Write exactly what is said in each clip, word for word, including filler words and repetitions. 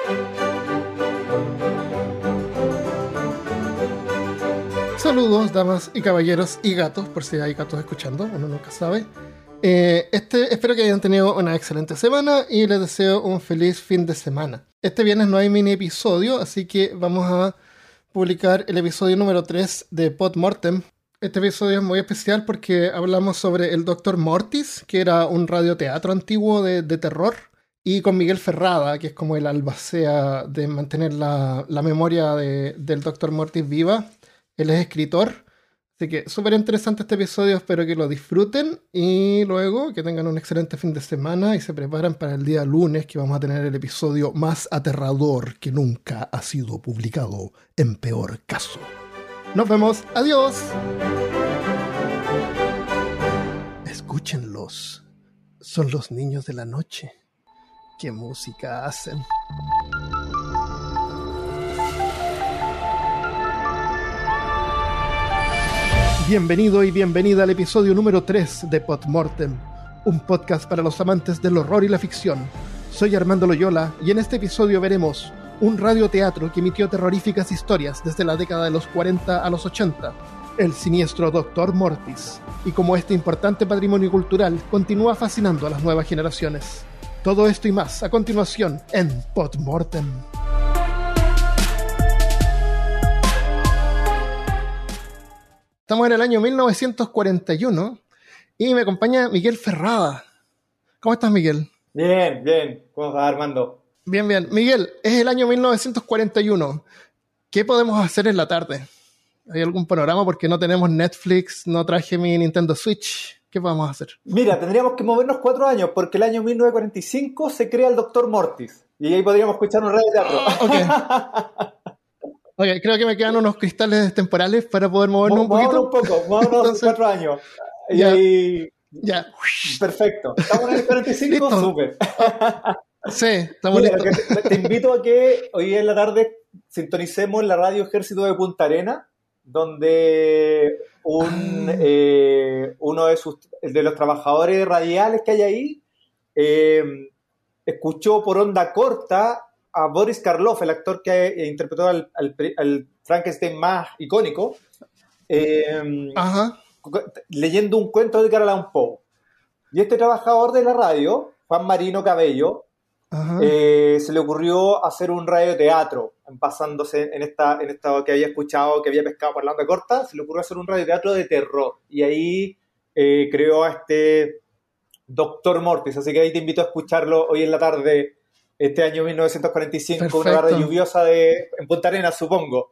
Saludos, damas y caballeros y gatos, por si hay gatos escuchando, uno nunca sabe. Eh, este, espero que hayan tenido una excelente semana y les deseo un feliz fin de semana. Este viernes no hay mini episodio, así que vamos a publicar el episodio número tres de Podmortem. Este episodio es muy especial porque hablamos sobre el doctor Mortis, que era un radioteatro antiguo de, de terror, y con Miguel Ferrada, que es como el albacea de mantener la, la memoria de, del doctor Mortis viva. Él es escritor, así que súper interesante este episodio, espero que lo disfruten y luego que tengan un excelente fin de semana y se preparan para el día lunes, que vamos a tener el episodio más aterrador que nunca ha sido publicado en Peor Caso. Nos vemos, adiós. Escúchenlos, son los niños de la noche. ¿Qué música hacen? Bienvenido y bienvenida al episodio número tres de Podmortem, un podcast para los amantes del horror y la ficción. Soy Armando Loyola y en este episodio veremos un radioteatro que emitió terroríficas historias desde la década de los cuarenta a los ochenta, el siniestro doctor Mortis, y cómo este importante patrimonio cultural continúa fascinando a las nuevas generaciones. Todo esto y más a continuación en Podmortem. Estamos en el año mil novecientos cuarenta y uno y me acompaña Miguel Ferrada. ¿Cómo estás, Miguel? Bien, bien. ¿Cómo estás, Armando? Bien, bien. Miguel, es el año mil novecientos cuarenta y uno. ¿Qué podemos hacer en la tarde? ¿Hay algún panorama? Porque no tenemos Netflix, no traje mi Nintendo Switch. ¿Qué podemos hacer? Mira, tendríamos que movernos cuatro años, porque el año mil novecientos cuarenta y cinco se crea el doctor Mortis. Y ahí podríamos escuchar un radioteatro. Ok. Ok, creo que me quedan unos cristales temporales para poder movernos un poquito. un poco, movernos Entonces, cuatro años. Y ya, ahí... Ya. Perfecto. ¿Estamos en el cuarenta y cinco? Súper. Sí, estamos Mira, listos. Te, te invito a que hoy en la tarde sintonicemos la radio Ejército de Punta Arenas, donde un, ah. eh, uno de, sus, de los trabajadores radiales que hay ahí eh, escuchó por onda corta a Boris Karloff, el actor que eh, interpretó al, al, al Frankenstein más icónico, eh, Ajá. leyendo un cuento de Edgar Allan Poe. Y este trabajador de la radio, Juan Marino Cabello, eh, se le ocurrió hacer un radioteatro, basándose en esta, en esta que había escuchado, que había pescado por la onda corta, se le ocurrió hacer un radioteatro de terror. Y ahí eh, creó a este doctor Mortis. Así que ahí te invito a escucharlo hoy en la tarde, este año mil novecientos cuarenta y cinco. Perfecto. Una tarde lluviosa de, en Punta Arenas, supongo.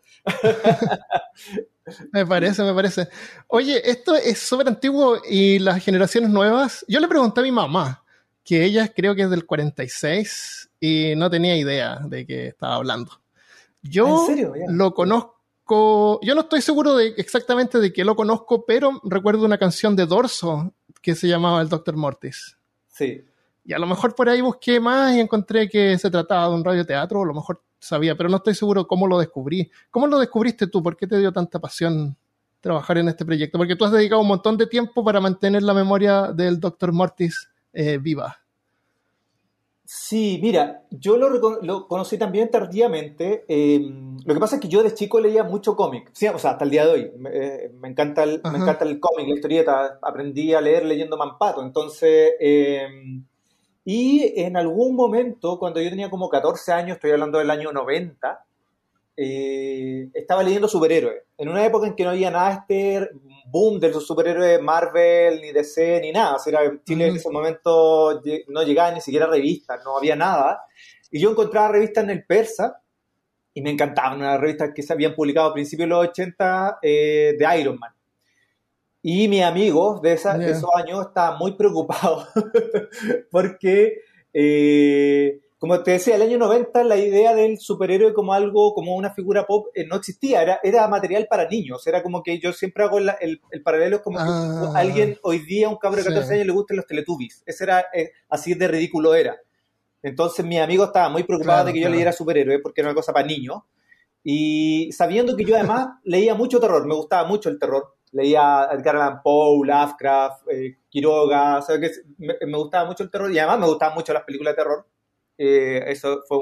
Me parece, me parece. Oye, esto es súper antiguo y las generaciones nuevas... Yo le pregunté a mi mamá, que ella creo que es del cuarenta y seis y no tenía idea de qué estaba hablando. Yo ¿En serio? Yeah. Lo conozco... Yo no estoy seguro de exactamente de qué lo conozco, pero recuerdo una canción de Dorso que se llamaba El doctor Mortis. Sí. Y a lo mejor por ahí busqué más y encontré que se trataba de un radioteatro, o a lo mejor sabía, pero no estoy seguro cómo lo descubrí. ¿Cómo lo descubriste tú? ¿Por qué te dio tanta pasión trabajar en este proyecto? Porque tú has dedicado un montón de tiempo para mantener la memoria del doctor Mortis eh, viva. Sí, mira, yo lo, lo conocí también tardíamente. Eh, lo que pasa es que yo de chico leía mucho cómic, sí, o sea, hasta el día de hoy. Me, me encanta el, me encanta el cómic, la historieta. Aprendí a leer leyendo Mampato. Entonces... Eh, Y en algún momento, cuando yo tenía como catorce años, estoy hablando del año noventa, eh, estaba leyendo superhéroes. En una época en que no había nada este boom de los superhéroes Marvel, ni D C, ni nada. O sea, era, Chile en ese momento no llegaba ni siquiera a revistas, no había nada. Y yo encontraba revistas en el Persa, y me encantaban unas revistas que se habían publicado a principios de los ochenta eh, de Iron Man. Y mis amigos de, esa, yeah. de esos años estaban muy preocupados porque, eh, como te decía, el año noventa la idea del superhéroe como algo, como una figura pop, eh, no existía, era, era material para niños. Era como que yo siempre hago el, el, el paralelo, es como ah, que a alguien hoy día, un cabro de catorce sí. años, le gustan los Teletubbies. Ese era, eh, así de ridículo era. Entonces mis amigos estaban muy preocupados claro, de que claro. yo leyera superhéroe porque era una cosa para niños. Y sabiendo que yo además leía mucho terror, me gustaba mucho el terror. Leía Edgar Allan Poe, Lovecraft, eh, Quiroga, o sea que me, me gustaba mucho el terror y además me gustaban mucho las películas de terror. Eh, eso fue un,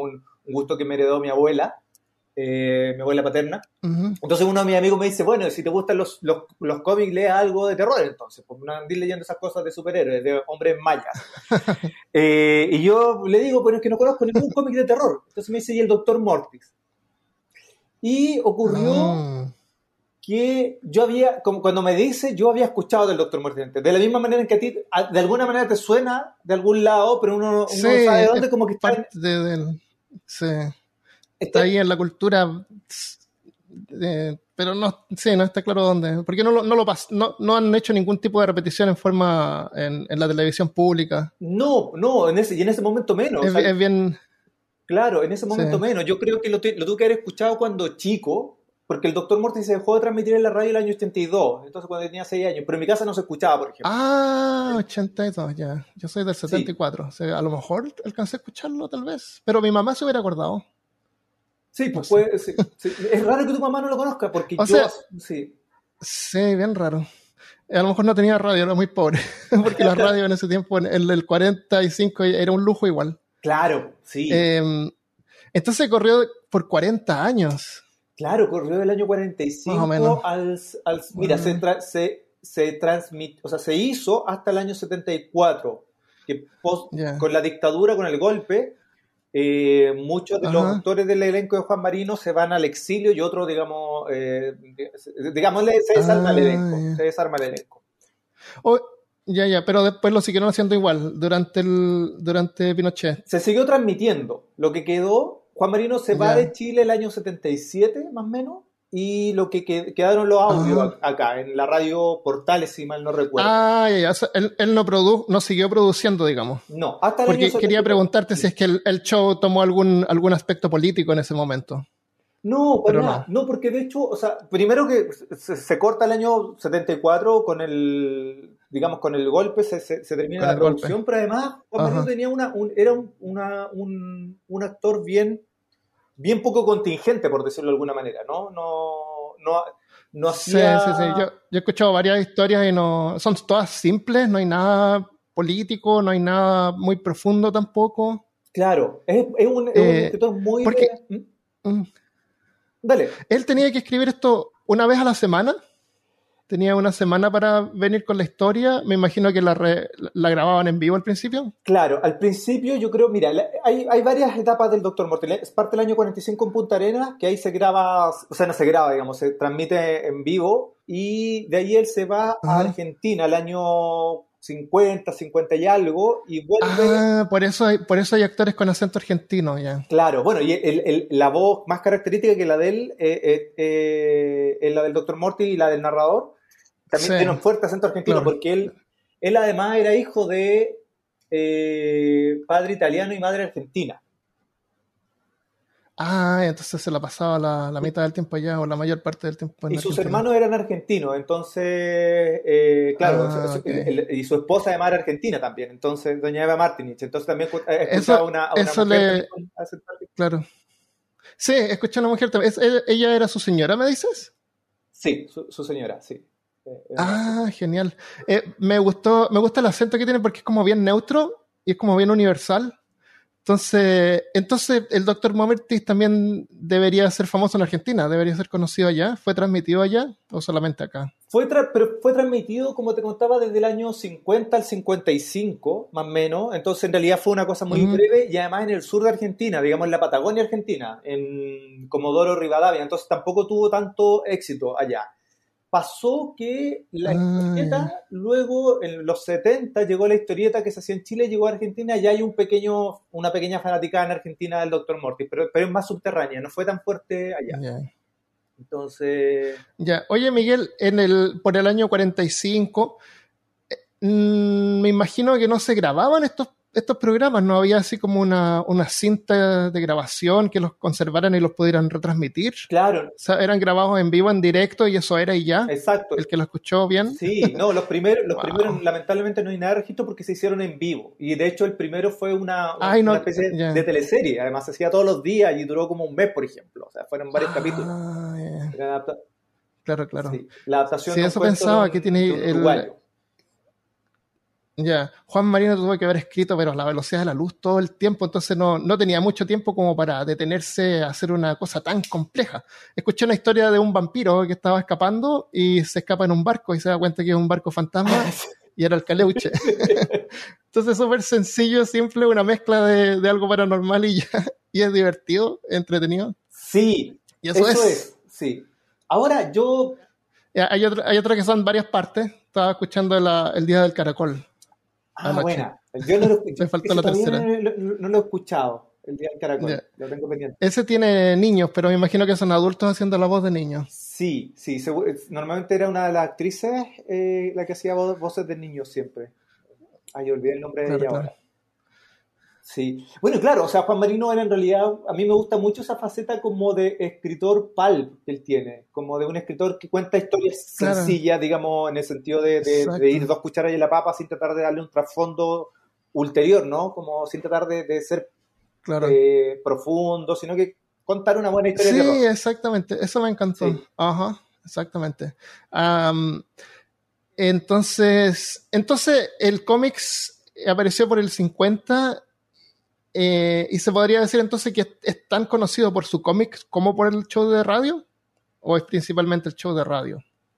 un gusto que me heredó mi abuela, eh, mi abuela paterna. Uh-huh. Entonces uno de mis amigos me dice, bueno, si te gustan los, los, los cómics, lea algo de terror entonces, pues no andís leyendo esas cosas de superhéroes, de hombres mayas. eh, y yo le digo, bueno, es que no conozco ningún cómic de terror. Entonces me dice, y el doctor Mortis. Y ocurrió Oh. que yo había, como cuando me dice, yo había escuchado del doctor Mortis antes. De la misma manera en que a ti, de alguna manera te suena de algún lado, pero uno, uno Sí, no sabe de dónde, es como que está... parte de, del... Sí. Está, Está ahí en la cultura, eh, pero no, sí, no está claro dónde. Porque no lo, no lo pas, no, no han hecho ningún tipo de repetición en forma en, en la televisión pública. no, no, en ese, y en ese momento menos. Es, O sea, es bien. claro, en ese momento Sí. menos. Yo creo que lo, te, lo tuve que haber escuchado cuando chico, porque el doctor Mortis se dejó de transmitir en la radio el año ochenta y dos, entonces cuando tenía seis años, pero en mi casa no se escuchaba, por ejemplo. Ah, ochenta y dos, ya. Yo soy del setenta y cuatro. Sí. O sea, a lo mejor alcancé a escucharlo, tal vez. Pero mi mamá se hubiera acordado. Sí, pues no puede, sí, sí. Es raro que tu mamá no lo conozca, porque o yo... Sea, sí. sí, bien raro. A lo mejor no tenía radio, era muy pobre. Porque la radio en ese tiempo, en el cuarenta y cinco, era un lujo igual. Claro, sí. Eh, entonces corrió por cuarenta años. Claro, corrió del año cuarenta y cinco al, al... Mira, uh-huh. se, tra, se, se transmitió, o sea, se hizo hasta el año setenta y cuatro, que post, yeah. con la dictadura, con el golpe, eh, muchos de uh-huh. los actores del elenco de Juan Marino se van al exilio y otros, digamos, eh, digamos, se desarma ah, el elenco, yeah. se desarma el elenco. Oh, ya, ya, pero después lo siguieron haciendo igual, durante, el, durante Pinochet. Se siguió transmitiendo, lo que quedó... Juan Marino se va yeah. de Chile el año setenta y siete, más o menos, y lo que quedaron los audios ah. acá, en la radio Portales, si mal no recuerdo. Ah, ya, ya. O sea, él, él no, produ no siguió produciendo, digamos. No, hasta el Porque año quería preguntarte sí. si es que el, el show tomó algún, algún aspecto político en ese momento. No, pero nada. No. no, porque de hecho, o sea, primero que se, se corta el año setenta y cuatro con el, digamos, con el golpe, se, se, se termina la producción, golpe. Pero además Juan Marino tenía una, un, era un, una, un, un actor bien, bien poco contingente, por decirlo de alguna manera, ¿no? No, no, no hacía... Sí, sí, sí. Yo, yo he escuchado varias historias y no, son todas simples, no hay nada político, no hay nada muy profundo tampoco. Claro, es, es, un, es eh, un escritor muy... Porque, de... ¿Mm? Dale. Él tenía que escribir esto una vez a la semana. Tenía una semana para venir con la historia. Me imagino que la, re, la grababan en vivo al principio. Claro, al principio yo creo, mira, hay, hay varias etapas del doctor Mortis. Es parte del año cuarenta y cinco en Punta Arenas, que ahí se graba, o sea, no se graba, digamos, se transmite en vivo. Y de ahí él se va uh-huh. a Argentina al año cincuenta, cincuenta y algo, y vuelve... Ah, por eso hay, por eso hay actores con acento argentino, ya. Yeah. Claro, bueno, y el, el, la voz más característica que la de él eh, eh, eh, es la del doctor Mortis y la del narrador. También sí. tiene un fuerte acento argentino, claro. porque él, él además era hijo de eh, padre italiano y madre argentina. Ah, entonces se la pasaba la, la mitad del tiempo allá, o la mayor parte del tiempo en Y sus Argentina. hermanos eran argentinos, entonces, eh, claro, ah, su, okay. el, y su esposa además era argentina también, entonces doña Eva Martinich, entonces también escuchaba a una, a una eso mujer. Le... Claro. Sí, escuché a una mujer también. ¿Ella era su señora, me dices? Sí, su, su señora, sí. Ah, genial. Eh, me gustó, me gusta el acento que tiene porque es como bien neutro y es como bien universal. Entonces, entonces el doctor Mortis también debería ser famoso en Argentina, debería ser conocido allá. ¿Fue transmitido allá o solamente acá? Fue tra- pero fue transmitido, como te contaba, desde el año cincuenta al cincuenta y cinco, más o menos. Entonces, en realidad fue una cosa muy uh-huh. breve y además en el sur de Argentina, digamos en la Patagonia Argentina, en Comodoro Rivadavia. Entonces, tampoco tuvo tanto éxito allá. Pasó que la historieta, ah, luego en los setenta llegó la historieta que se hacía en Chile, llegó a Argentina, y hay un pequeño, una pequeña fanaticada en Argentina del doctor Mortis, pero, pero es más subterránea, no fue tan fuerte allá. Yeah. Entonces... Ya, oye Miguel, en el, por el año cuarenta y cinco, eh, mmm, me imagino que no se grababan estos, estos programas, no había así como una, una cinta de grabación que los conservaran y los pudieran retransmitir. Claro. O sea, eran grabados en vivo, en directo, y eso era y ya. Exacto. El que lo escuchó bien. Sí, no, los primeros, los wow. primeros lamentablemente no hay nada de registro porque se hicieron en vivo. Y de hecho el primero fue una, una, Ay, no, una especie yeah. de teleserie. Además se hacía todos los días y duró como un mes, por ejemplo. O sea, fueron varios ah, capítulos. Yeah. Adapta- claro, claro. sí, la adaptación sí, no eso fue pensaba solo que tiene un el... uruguayo. Ya, Juan Marino tuvo que haber escrito, pero a la velocidad de la luz todo el tiempo, entonces no, no tenía mucho tiempo como para detenerse a hacer una cosa tan compleja. Escuché una historia de un vampiro que estaba escapando y se escapa en un barco y se da cuenta que es un barco fantasma y era el Caleuche. Entonces súper sencillo, simple, una mezcla de, de algo paranormal y ya, y es divertido, entretenido. Sí, Y eso, eso es. es, sí. Ahora yo... Ya, hay otro, hay otro que son varias partes. Estaba escuchando la, el Día del Caracol. Ah, buena. Yo no lo Me escuché. faltó Ese la todavía tercera. no, lo no lo he escuchado, el Día del Caracol. Ya. Lo tengo pendiente. Ese tiene niños, pero me imagino que son adultos haciendo la voz de niños. Sí, sí. Seguro- normalmente era una de las actrices eh, la que hacía vo- voces de niños siempre. Ay, olvidé el nombre de Claro, ella claro. ahora. Sí. Bueno, claro, o sea, Juan Marino era en realidad, a mí me gusta mucho esa faceta como de escritor pulp que él tiene, como de un escritor que cuenta historias Claro, sencillas, digamos, en el sentido de, de- de ir exacto. dos cucharas en la papa sin tratar de darle un trasfondo ulterior, ¿no? Como sin tratar de, de ser Claro. eh, profundo, sino que contar una buena historia de Sí, terror. exactamente. Eso me encantó. Sí. Ajá, exactamente. Am, entonces, entonces, el cómics apareció por el cincuenta eh, y se podría decir entonces que es, es tan conocido por su cómic como por el show de radio, o es principalmente el show de radio.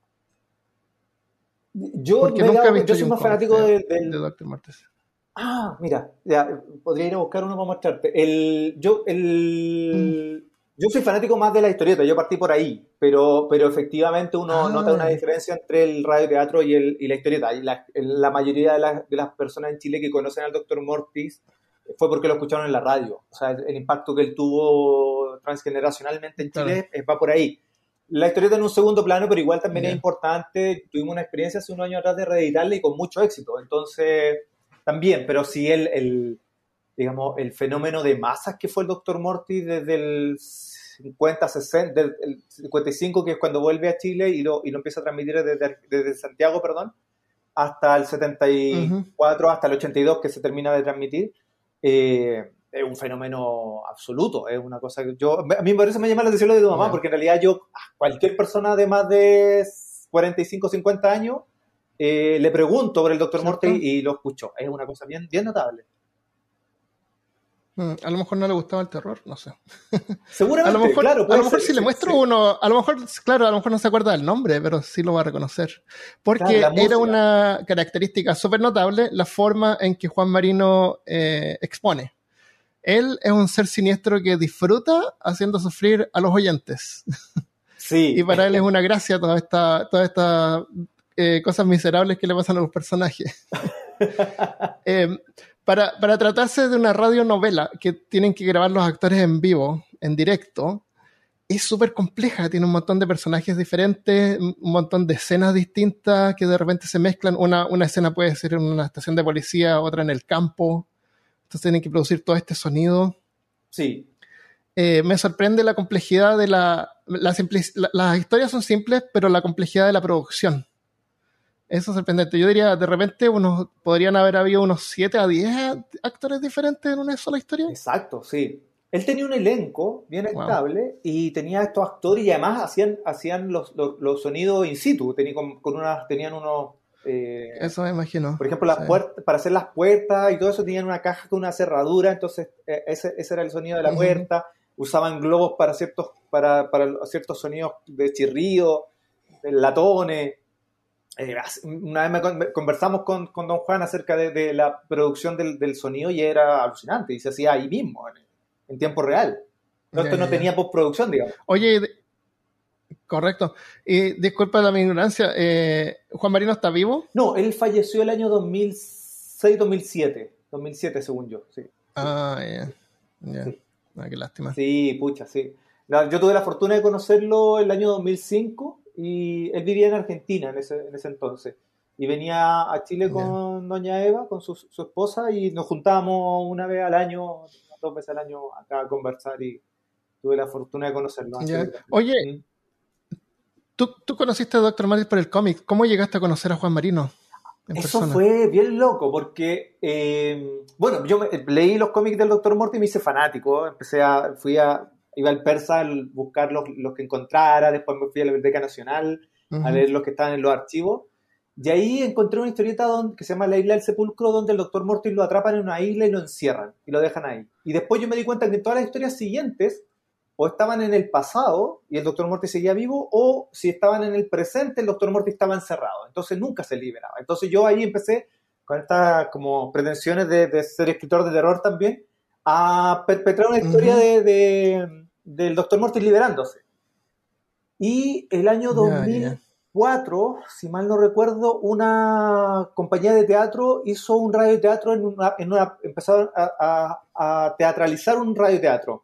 Yo Porque me he nunca he dado, yo visto soy yo un más cómic fanático de, de- de del, doctor Martes. ah, mira, ya, podría ir a buscar uno para mostrarte. El, yo, Mm. el, yo soy fanático más de la historieta, yo partí por ahí, pero, pero efectivamente uno nota una Ah, diferencia entre el radioteatro y, el, y la historieta. Y la, la mayoría de, las de las personas en Chile que conocen al doctor Mortis fue porque lo escucharon en la radio. O sea, el, el impacto que él tuvo transgeneracionalmente en claro, Chile eh, va por ahí. La historieta en un segundo plano, pero igual también es ya. importante. Tuvimos una experiencia hace unos años atrás de reeditarla y con mucho éxito. Entonces también, pero sí el, el, digamos, el fenómeno de masas que fue el doctor Morty desde el cincuenta, sesenta, del el cincuenta y cinco, que es cuando vuelve a Chile y lo, y lo empieza a transmitir desde, desde Santiago, perdón, hasta el setenta y Ujú, cuatro, hasta el ochenta y dos que se termina de transmitir, eh, es un fenómeno absoluto, es una cosa que yo, a mí por eso me llama la atención lo de tu mamá, ya. porque en realidad yo, cualquier persona de más de cuarenta y cinco, cincuenta años, eh, le pregunto por el doctor Morty ¿Cierto? y lo escucho. Es una cosa bien, bien notable. Mm, a lo mejor no le gustaba el terror, no sé. A lo Seguramente, mejor, claro, a puede lo mejor ser. si le Sí, muestro sí. uno, a lo mejor, claro, a lo mejor no se acuerda del nombre, pero sí lo va a reconocer. Claro, la Porque era música. una característica súper notable la forma en que Juan Marino eh, expone. Él es un ser siniestro que disfruta haciendo sufrir a los oyentes. Y Sí, para él es una gracia todas estas toda esta, eh, cosas miserables que le pasan a los personajes. Eh, para, para tratarse de una radionovela que tienen que grabar los actores en vivo, en directo, es súper compleja, tiene un montón de personajes diferentes, un montón de escenas distintas que de repente se mezclan. Una, una escena puede ser en una estación de policía, otra en el campo, entonces tienen que producir todo este sonido. sí. Eh, me sorprende la complejidad de la, la, la... Las historias son simples, pero la complejidad de la producción. Eso es sorprendente. Yo diría, de repente, unos, podrían haber habido unos siete a diez actores diferentes en una sola historia. Exacto, sí. Él tenía un elenco bien Wow. estable y tenía estos actores y además hacían, hacían los, los, los sonidos in situ. Tenía, con, con unas, tenían unos, eh, Eso me imagino. por ejemplo, Sí. las puertas, para hacer las puertas y todo eso tenían una caja con una cerradura, entonces eh, ese, ese era el sonido de la Uh-huh. puerta. Usaban globos para ciertos, para, para ciertos sonidos de chirrido, de latones. Eh, una vez me con, conversamos con, con Don Juan acerca de, de la producción del, del, sonido y era alucinante y se hacía ahí mismo, en, en tiempo real. No, Ya, esto ya, no ya. tenía postproducción, digamos. Oye, de- correcto. Y disculpa la mi ignorancia, eh, ¿Juan Marino está vivo? No, él falleció el año dos mil seis, dos mil siete, dos mil siete según yo, sí. Sí, Ah, ya. Ya. sí. Ah, qué lástima. Sí, pucha, sí. La, yo tuve la fortuna de conocerlo el año dos mil cinco y él vivía en Argentina en ese, en ese entonces. Y venía a Chile Ya. con doña Eva, con su, su esposa, y nos juntábamos una vez al año, dos veces al año acá a conversar y tuve la fortuna de conocerlo. Así Ya. que, Oye, ¿mm? ¿tú, tú conociste a doctor Martis por el cómic. ¿Cómo llegaste a conocer a Juan Marino en Eso persona? fue bien loco porque, eh, bueno, yo me, leí los cómics del doctor Morty y me hice fanático. Empecé a, fui a, iba al Persa a buscar los, los que encontrara, después me fui a la Biblioteca Nacional a Uh-huh. leer los que estaban en los archivos. Y ahí encontré una historieta donde, que se llama La Isla del Sepulcro, donde el doctor Mortis lo atrapan en una isla y lo encierran, y lo dejan ahí. Y después yo me di cuenta que en todas las historias siguientes, o estaban en el pasado, y el doctor Mortis seguía vivo, o si estaban en el presente, el doctor Mortis estaba encerrado. Entonces nunca se liberaba. Entonces yo ahí empecé, con estas como pretensiones de, de ser escritor de terror también, a perpetrar una historia uh-huh. de, de, del doctor Mortis liberándose. Y el año dos mil cuatro, yeah, yeah. si mal no recuerdo, una compañía de teatro hizo un radioteatro en una, en una empezaron a, a, a teatralizar un radioteatro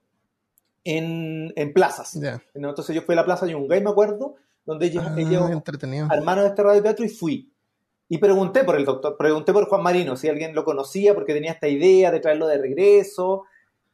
en, en plazas. Yeah. Entonces yo fui a la plaza de Yungay, me acuerdo, donde ellos, ah, ellos armaron este radioteatro y fui. Y pregunté por el doctor, pregunté por Juan Marino, si alguien lo conocía, porque tenía esta idea de traerlo de regreso.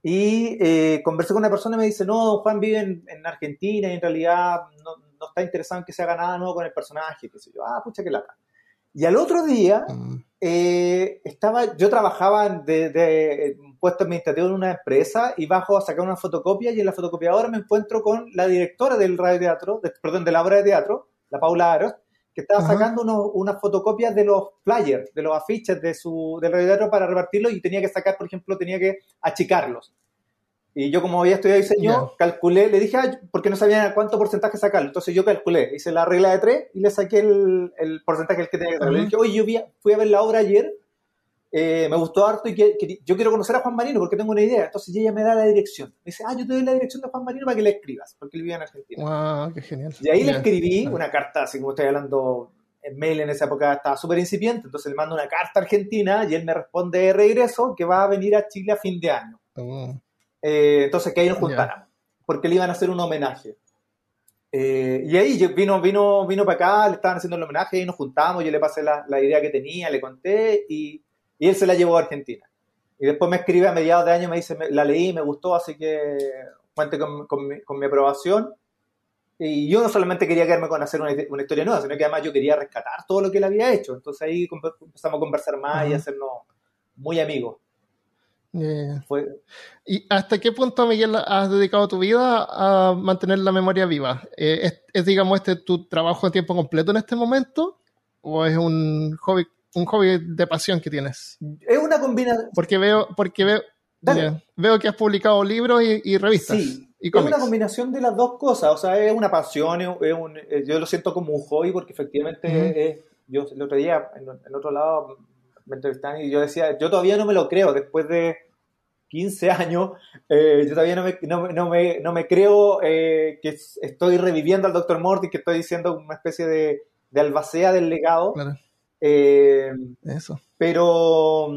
Y eh, conversé con una persona y me dice, no, Juan vive en, en Argentina y en realidad no, no está interesado en que se haga nada nuevo con el personaje. Qué sé yo, ah, pucha, qué lata. Y al otro día, mm. eh, estaba, yo trabajaba de, de un puesto administrativo en una empresa y bajo a sacar una fotocopia y en la fotocopiadora me encuentro con la directora del radioteatro, de, perdón, de la obra de teatro, la Paula Aros, que estaba uh-huh. sacando unos, unas fotocopias de los flyers, de los afiches de su, del radioteatro para repartirlos y tenía que sacar, por ejemplo, tenía que achicarlos. Y yo, como había estudiado diseño, yeah. calculé, le dije, ah, porque no sabía cuánto porcentaje sacarlo. Entonces yo calculé, hice la regla de tres y le saqué el, el porcentaje el que tenía que sacar. Uh-huh. Le dije, oye, yo vi, fui a ver la obra ayer, eh, me gustó harto y que, que, yo quiero conocer a Juan Marino porque tengo una idea. Entonces ella me da la dirección. Me dice, ah, yo te doy la dirección de Juan Marino para que le escribas, porque él vivía en Argentina. Wow, qué genial. Y ahí yeah. le escribí yeah. una carta, así como estoy hablando, en mail en esa época estaba súper incipiente, entonces le mando una carta a Argentina y él me responde de regreso que va a venir a Chile a fin de año. Uh-huh. Eh, entonces que ahí nos juntáramos, yeah. porque le iban a hacer un homenaje. Eh, y ahí vino, vino, vino para acá, le estaban haciendo el homenaje y nos juntamos, yo le pasé la, la idea que tenía, le conté y, y él se la llevó a Argentina. Y después me escribe a mediados de año, me dice, me, la leí, me gustó, así que cuente con, con, mi, con mi aprobación. Y yo no solamente quería quedarme con hacer una, una historia nueva, sino que además yo quería rescatar todo lo que él había hecho. Entonces ahí empezamos a conversar más uh-huh. y a hacernos muy amigos. Yeah. Fue... ¿Y hasta qué punto, Miguel, has dedicado tu vida a mantener la memoria viva? Eh, ¿es, ¿Es, digamos, este tu trabajo a tiempo completo en este momento? ¿O es un hobby, un hobby de pasión que tienes? Es una combinación. Porque veo, porque veo, yeah, veo que has publicado libros y, y revistas. Sí, y es una combinación de las dos cosas. O sea, es una pasión, es un, yo lo siento como un hobby porque efectivamente uh-huh. es, yo el otro día, en el otro lado, me entrevistaban y yo decía, yo todavía no me lo creo, después de quince años, eh, yo todavía no me, no, no me, no me creo eh, que estoy reviviendo al doctor Mortis, que estoy diciendo una especie de, de albacea del legado. Claro. Eh, Eso. Pero,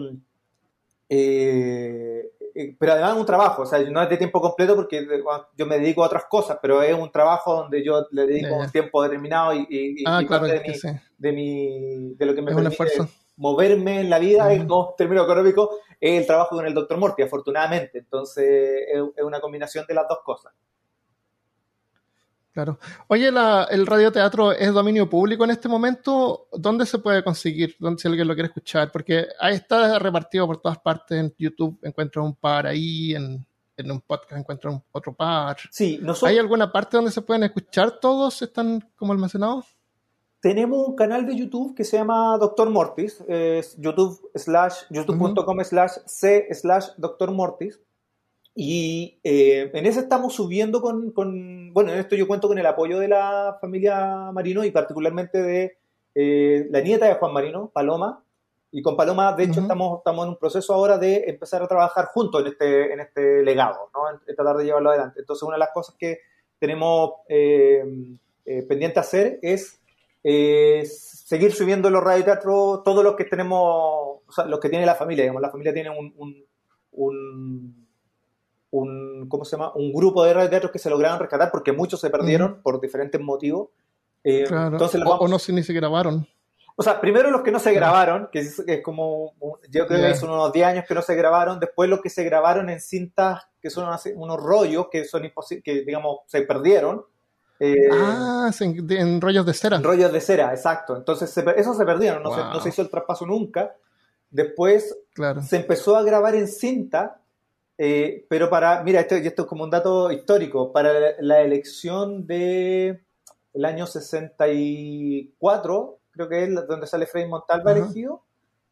eh, pero además es un trabajo, o sea, no es de tiempo completo porque yo me dedico a otras cosas, pero es un trabajo donde yo le dedico yeah, yeah. un tiempo determinado y, y, ah, y claro, parte de, mi, sí. de, mi, de lo que me es permite un esfuerzo. Moverme en la vida, uh-huh. en no término económico, es el trabajo con el doctor Mortis, afortunadamente. Entonces, es, es una combinación de las dos cosas. Claro. Oye, la, ¿el radioteatro es dominio público en este momento? ¿Dónde se puede conseguir? ¿Dónde, si alguien lo quiere escuchar? Porque ahí está repartido por todas partes. En YouTube encuentras un par ahí, en, en un podcast encuentras un, otro par. Sí, nosotros... ¿Hay alguna parte donde se pueden escuchar todos? ¿Están como almacenados? Tenemos un canal de YouTube que se llama doctor Mortis, es YouTube slash, youtube.com uh-huh. slash c slash doctor Mortis. Y eh, en ese estamos subiendo con, con, bueno, en esto yo cuento con el apoyo de la familia Marino y particularmente de eh, la nieta de Juan Marino, Paloma. Y con Paloma, de hecho, uh-huh. estamos, estamos en un proceso ahora de empezar a trabajar juntos en este, en este legado, ¿no? En, en tratar de llevarlo adelante. Entonces, una de las cosas que tenemos eh, eh, pendiente hacer es Eh, seguir subiendo los radioteatros, todos los que tenemos, o sea, los que tiene la familia, digamos, la familia tiene un, un, un, un ¿cómo se llama? Un grupo de radioteatros que se lograron rescatar porque muchos se perdieron uh-huh. por diferentes motivos. Eh, claro. entonces vamos, o, o no sé, ni se grabaron. O sea, primero los que no se grabaron, que es, que es como, yo creo yeah. que son unos diez años que no se grabaron, después los que se grabaron en cintas, que son unos rollos que son imposibles, que digamos, se perdieron. Eh, ah, en, en rollos de cera. En rollos de cera, exacto. Entonces, se, esos se perdieron, no, wow. se, no se hizo el traspaso nunca. Después claro. se empezó a grabar en cinta, eh, pero para, mira, esto, esto es como un dato histórico, para la elección de el año sesenta y cuatro, creo que es donde sale Frei Montalva Ajá. elegido,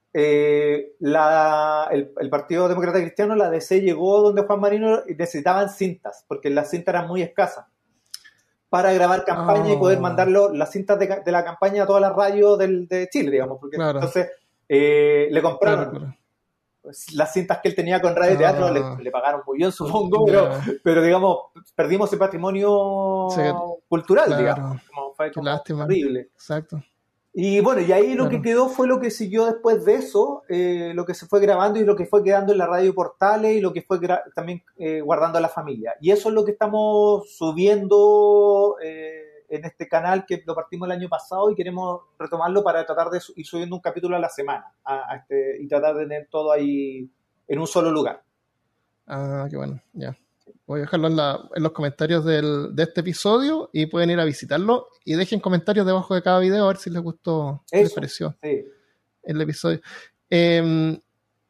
eh, la, el, el Partido Demócrata Cristiano, la D C, llegó donde Juan Marino y necesitaban cintas, porque las cintas eran muy escasas, para grabar campaña Oh. y poder mandarlo, las cintas de, de la campaña a todas las radios del, de Chile, digamos, porque Claro. entonces eh, le compraron Claro, claro. las cintas que él tenía con Radio Teatro, Ah. le, le pagaron muy bien, supongo, Ya. pero, pero digamos, perdimos ese patrimonio Sí, cultural, claro. digamos, como, fue Qué como lástima. horrible. Exacto. Y bueno, y ahí lo Claro. que quedó fue lo que siguió después de eso, eh, lo que se fue grabando y lo que fue quedando en la radio Portales y lo que fue gra- también eh, guardando a la familia. Y eso es lo que estamos subiendo eh, en este canal, que lo partimos el año pasado y queremos retomarlo para tratar de su- ir subiendo un capítulo a la semana a, a este, y tratar de tener todo ahí en un solo lugar. Ah, qué bueno, ya. Voy a dejarlo en, la, en los comentarios del, de este episodio y pueden ir a visitarlo y dejen comentarios debajo de cada video a ver si les gustó, qué les Eso, pareció sí. el episodio. Eh,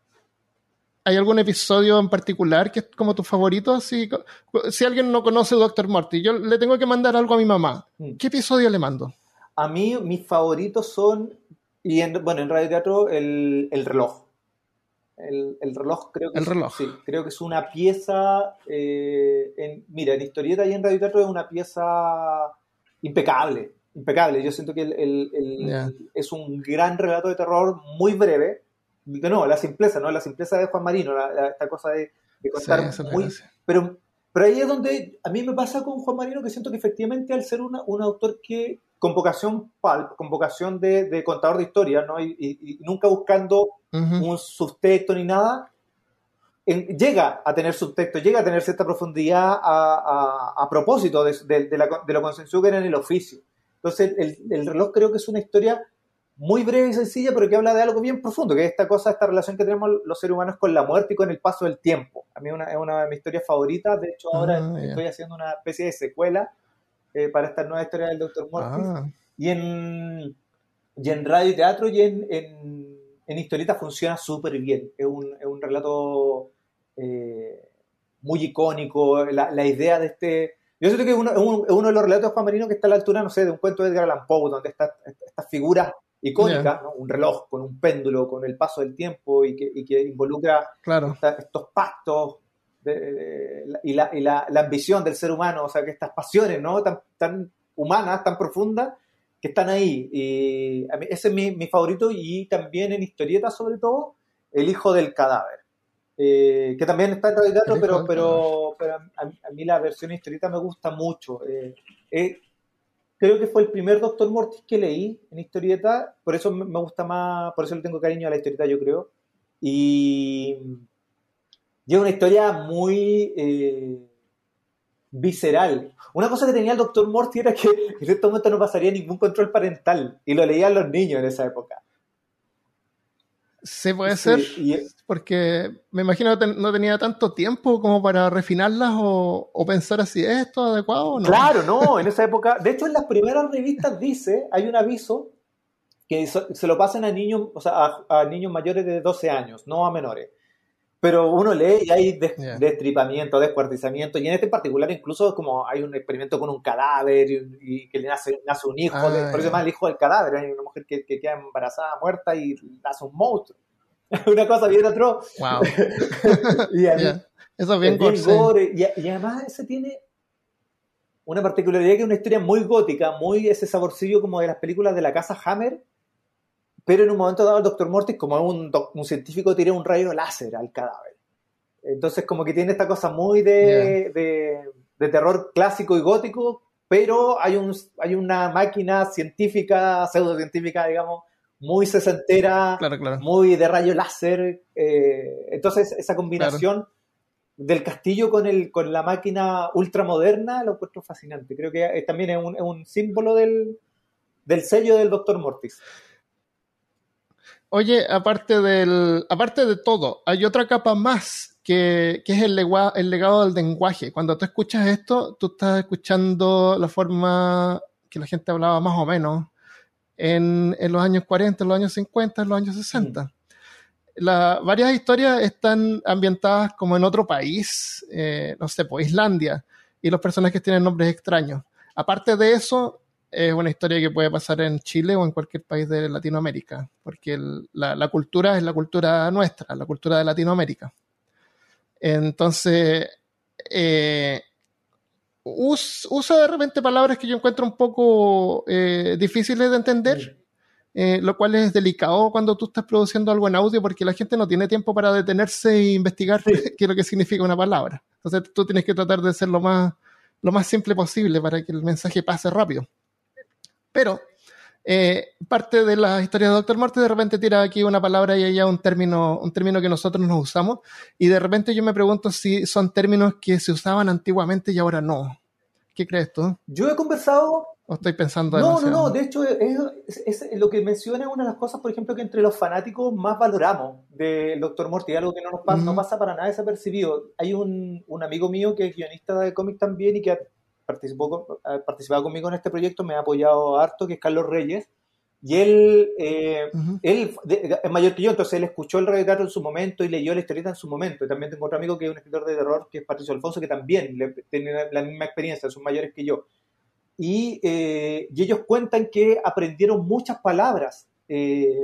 ¿Hay algún episodio en particular que es como tu favorito? Así, si alguien no conoce Doctor Morty, yo le tengo que mandar algo a mi mamá. Mm. ¿Qué episodio le mando? A mí, mis favoritos son, y en, bueno, en Radio Teatro, el, el reloj. El, el reloj creo que El es, reloj. sí, creo que es una pieza, eh, en, mira, en historieta y en Radio Teatro es una pieza impecable, impecable. Yo siento que el, el, el, Yeah. es un gran relato de terror muy breve. De nuevo, la simpleza, ¿no? La simpleza de Juan Marino, la, la, esta cosa de, de contar Sí, esa es la muy... gracia. Pero, pero ahí es donde a mí me pasa con Juan Marino, que siento que efectivamente al ser una, un autor que con vocación pulp, con vocación de, de contador de historias, ¿no? Y, y, y nunca buscando Uh-huh. un subtexto ni nada, en, llega a tener subtexto, llega a tener cierta profundidad a, a, a propósito de, de, de, la, de lo consensuado que era en el oficio. Entonces, el, el reloj creo que es una historia muy breve y sencilla, pero que habla de algo bien profundo, que es esta cosa, esta relación que tenemos los seres humanos con la muerte y con el paso del tiempo. A mí una, es una de mis historias favoritas. De hecho, ahora Ah, estoy yeah. haciendo una especie de secuela eh, para esta nueva historia del doctor Mortis. Ah. Y en, y en radio y teatro y en, en, en historieta funciona súper bien. Es un, es un relato eh, muy icónico. La, la idea de este... Yo siento que es uno, es uno de los relatos de Juan Marino que está a la altura, no sé, de un cuento de Edgar Allan Poe, donde está estas figuras icónicas, Yeah. ¿no? Un reloj con un péndulo, con el paso del tiempo y que, y que involucra Claro. esta, estos pactos de, de, de, y, la, y la, la ambición del ser humano, o sea, que estas pasiones, ¿no? Tan, tan humanas, tan profundas, que están ahí. Y a mí, ese es mi, mi favorito, y también en historietas, sobre todo, El hijo del cadáver. Eh, que también está en Radio Teatro, pero, pero, pero a, a mí la versión historieta me gusta mucho. Eh, eh, creo que fue el primer Doctor Mortis que leí en historieta, por eso me gusta más, por eso le tengo cariño a la historieta, yo creo. Y, y es una historia muy eh, visceral. Una cosa que tenía el Doctor Mortis era que en este momento no pasaría ningún control parental, y lo leían los niños en esa época. Sí, puede Sí, ser, y, porque me imagino que no tenía tanto tiempo como para refinarlas o, o pensar si es esto adecuado o no. Claro, no, en esa época, de hecho en las primeras revistas dice, hay un aviso que se lo pasan a niños, o sea, a, a niños mayores de doce años, no a menores. Pero uno lee y hay des, yeah. destripamiento, descuartizamiento, y en este en particular incluso como hay un experimento con un cadáver y, y que le nace, nace un hijo, ah, de, por eso se llama el hijo del cadáver, hay una mujer que, que queda embarazada, muerta y nace un monstruo. Una cosa bien atroz. Wow. y a mí, yeah. Eso es bien, es bien gore. Y, y además ese tiene una particularidad que es una historia muy gótica, muy ese saborcillo como de las películas de la casa Hammer, pero en un momento dado el doctor Mortis, como un, un científico, tira un rayo láser al cadáver. Entonces como que tiene esta cosa muy de, yeah. de, de terror clásico y gótico, pero hay, un, hay una máquina científica, pseudocientífica, digamos, muy sesentera, claro, claro. muy de rayo láser. Eh, entonces esa combinación claro. del castillo con, el, con la máquina ultramoderna lo encuentro fascinante. Creo que también es un, es un símbolo del, del sello del doctor Mortis. Oye, aparte del, aparte de todo, hay otra capa más que, que es el, legua, el legado del lenguaje. Cuando tú escuchas esto, tú estás escuchando la forma que la gente hablaba más o menos en, en los años cuarenta, en los años cincuenta, en los años sesenta. Mm. La, varias historias están ambientadas como en otro país, eh, no sé, pues Islandia, y los personajes tienen nombres extraños. Aparte de eso, es una historia que puede pasar en Chile o en cualquier país de Latinoamérica, porque el, la, la cultura es la cultura nuestra, la cultura de Latinoamérica. Entonces, eh, us, usa de repente palabras que yo encuentro un poco eh, difíciles de entender, eh, lo cual es delicado cuando tú estás produciendo algo en audio, porque la gente no tiene tiempo para detenerse e investigar sí. qué es lo que significa una palabra. Entonces tú tienes que tratar de ser lo más, lo más simple posible para que el mensaje pase rápido. Pero eh, parte de la historia de doctor Mortis de repente tira aquí una palabra y allá un término, un término que nosotros nos usamos, y de repente yo me pregunto si son términos que se usaban antiguamente y ahora no. ¿Qué crees tú? Yo he conversado... ¿O estoy pensando No, demasiado? no, no, de hecho es, es, es lo que menciona es una de las cosas, por ejemplo, que entre los fanáticos más valoramos del doctor Mortis, algo que no nos pasa, uh-huh. no pasa para nada desapercibido. Hay un, un amigo mío que es guionista de cómic también y que ha participó, ha participado conmigo en este proyecto, me ha apoyado harto, que es Carlos Reyes, y él, eh, uh-huh. él de, es mayor que yo, entonces él escuchó el radioteatro en su momento y leyó la historieta en su momento. Y también tengo otro amigo que es un escritor de terror, que es Patricio Alfonso, que también le, tiene la misma experiencia, son mayores que yo. Y, eh, y ellos cuentan que aprendieron muchas palabras eh,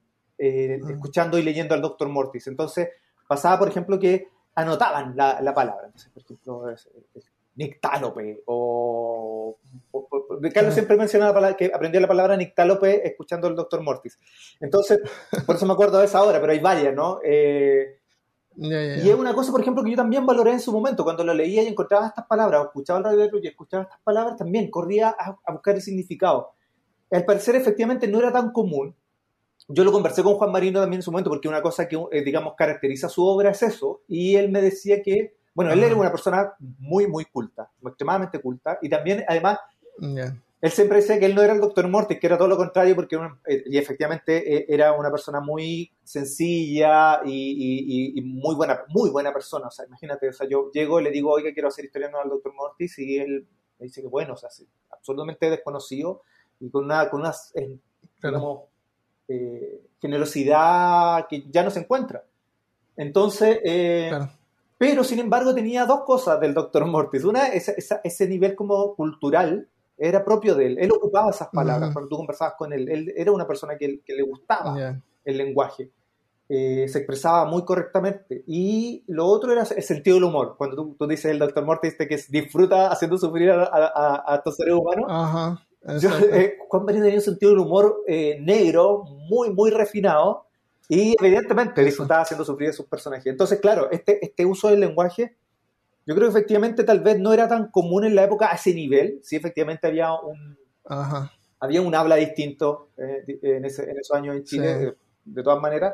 eh, uh-huh. escuchando y leyendo al doctor Mortis. Entonces pasaba, por ejemplo, que anotaban la, la palabra. Entonces, por ejemplo, es, es nictálope o, o, o Carlos uh-huh. siempre menciona la palabra, que aprendía la palabra nictálope escuchando al doctor Mortis. Entonces, por eso me acuerdo de esa hora, pero hay varias, ¿no? Eh, Yeah, yeah, yeah. Y es una cosa, por ejemplo, que yo también valoré en su momento, cuando lo leía y encontraba estas palabras, o escuchaba el radio y escuchaba estas palabras, también corría a, a buscar el significado. Al parecer, efectivamente, no era tan común. Yo lo conversé con Juan Marino también en su momento, porque una cosa que, eh, digamos, caracteriza su obra es eso, y él me decía que, bueno, él uh-huh. era una persona muy, muy culta, extremadamente culta, y también, además, yeah. él siempre decía que él no era el doctor Mortis, que era todo lo contrario, porque una, y efectivamente era una persona muy sencilla y, y, y muy buena muy buena persona. O sea, imagínate, o sea, yo llego y le digo, oiga, quiero hacer historia nueva al doctor Mortis, y él me dice que bueno, o sea, sí, absolutamente desconocido y con una, con una eh, digamos, eh, generosidad que ya no se encuentra. Entonces, eh, claro. pero sin embargo tenía dos cosas del doctor Mortis. Una, esa, esa, ese nivel como cultural, era propio de él. Él ocupaba esas palabras uh-huh. cuando tú conversabas con él. Él era una persona que, que le gustaba yeah. el lenguaje. Eh, se expresaba muy correctamente. Y lo otro era el sentido del humor. Cuando tú, tú dices el doctor Mortis que disfruta haciendo sufrir a, a, a estos seres humanos. Uh-huh. Yo, eh, Juan Marino tenía un sentido del humor eh, negro, muy, muy refinado. Y evidentemente Eso. disfrutaba haciendo sufrir a sus personajes. Entonces, claro, este, este uso del lenguaje, yo creo que efectivamente tal vez no era tan común en la época a ese nivel. Sí, efectivamente había un, Ajá. había un habla distinto eh, en, ese, en esos años en Chile, sí. de, de todas maneras.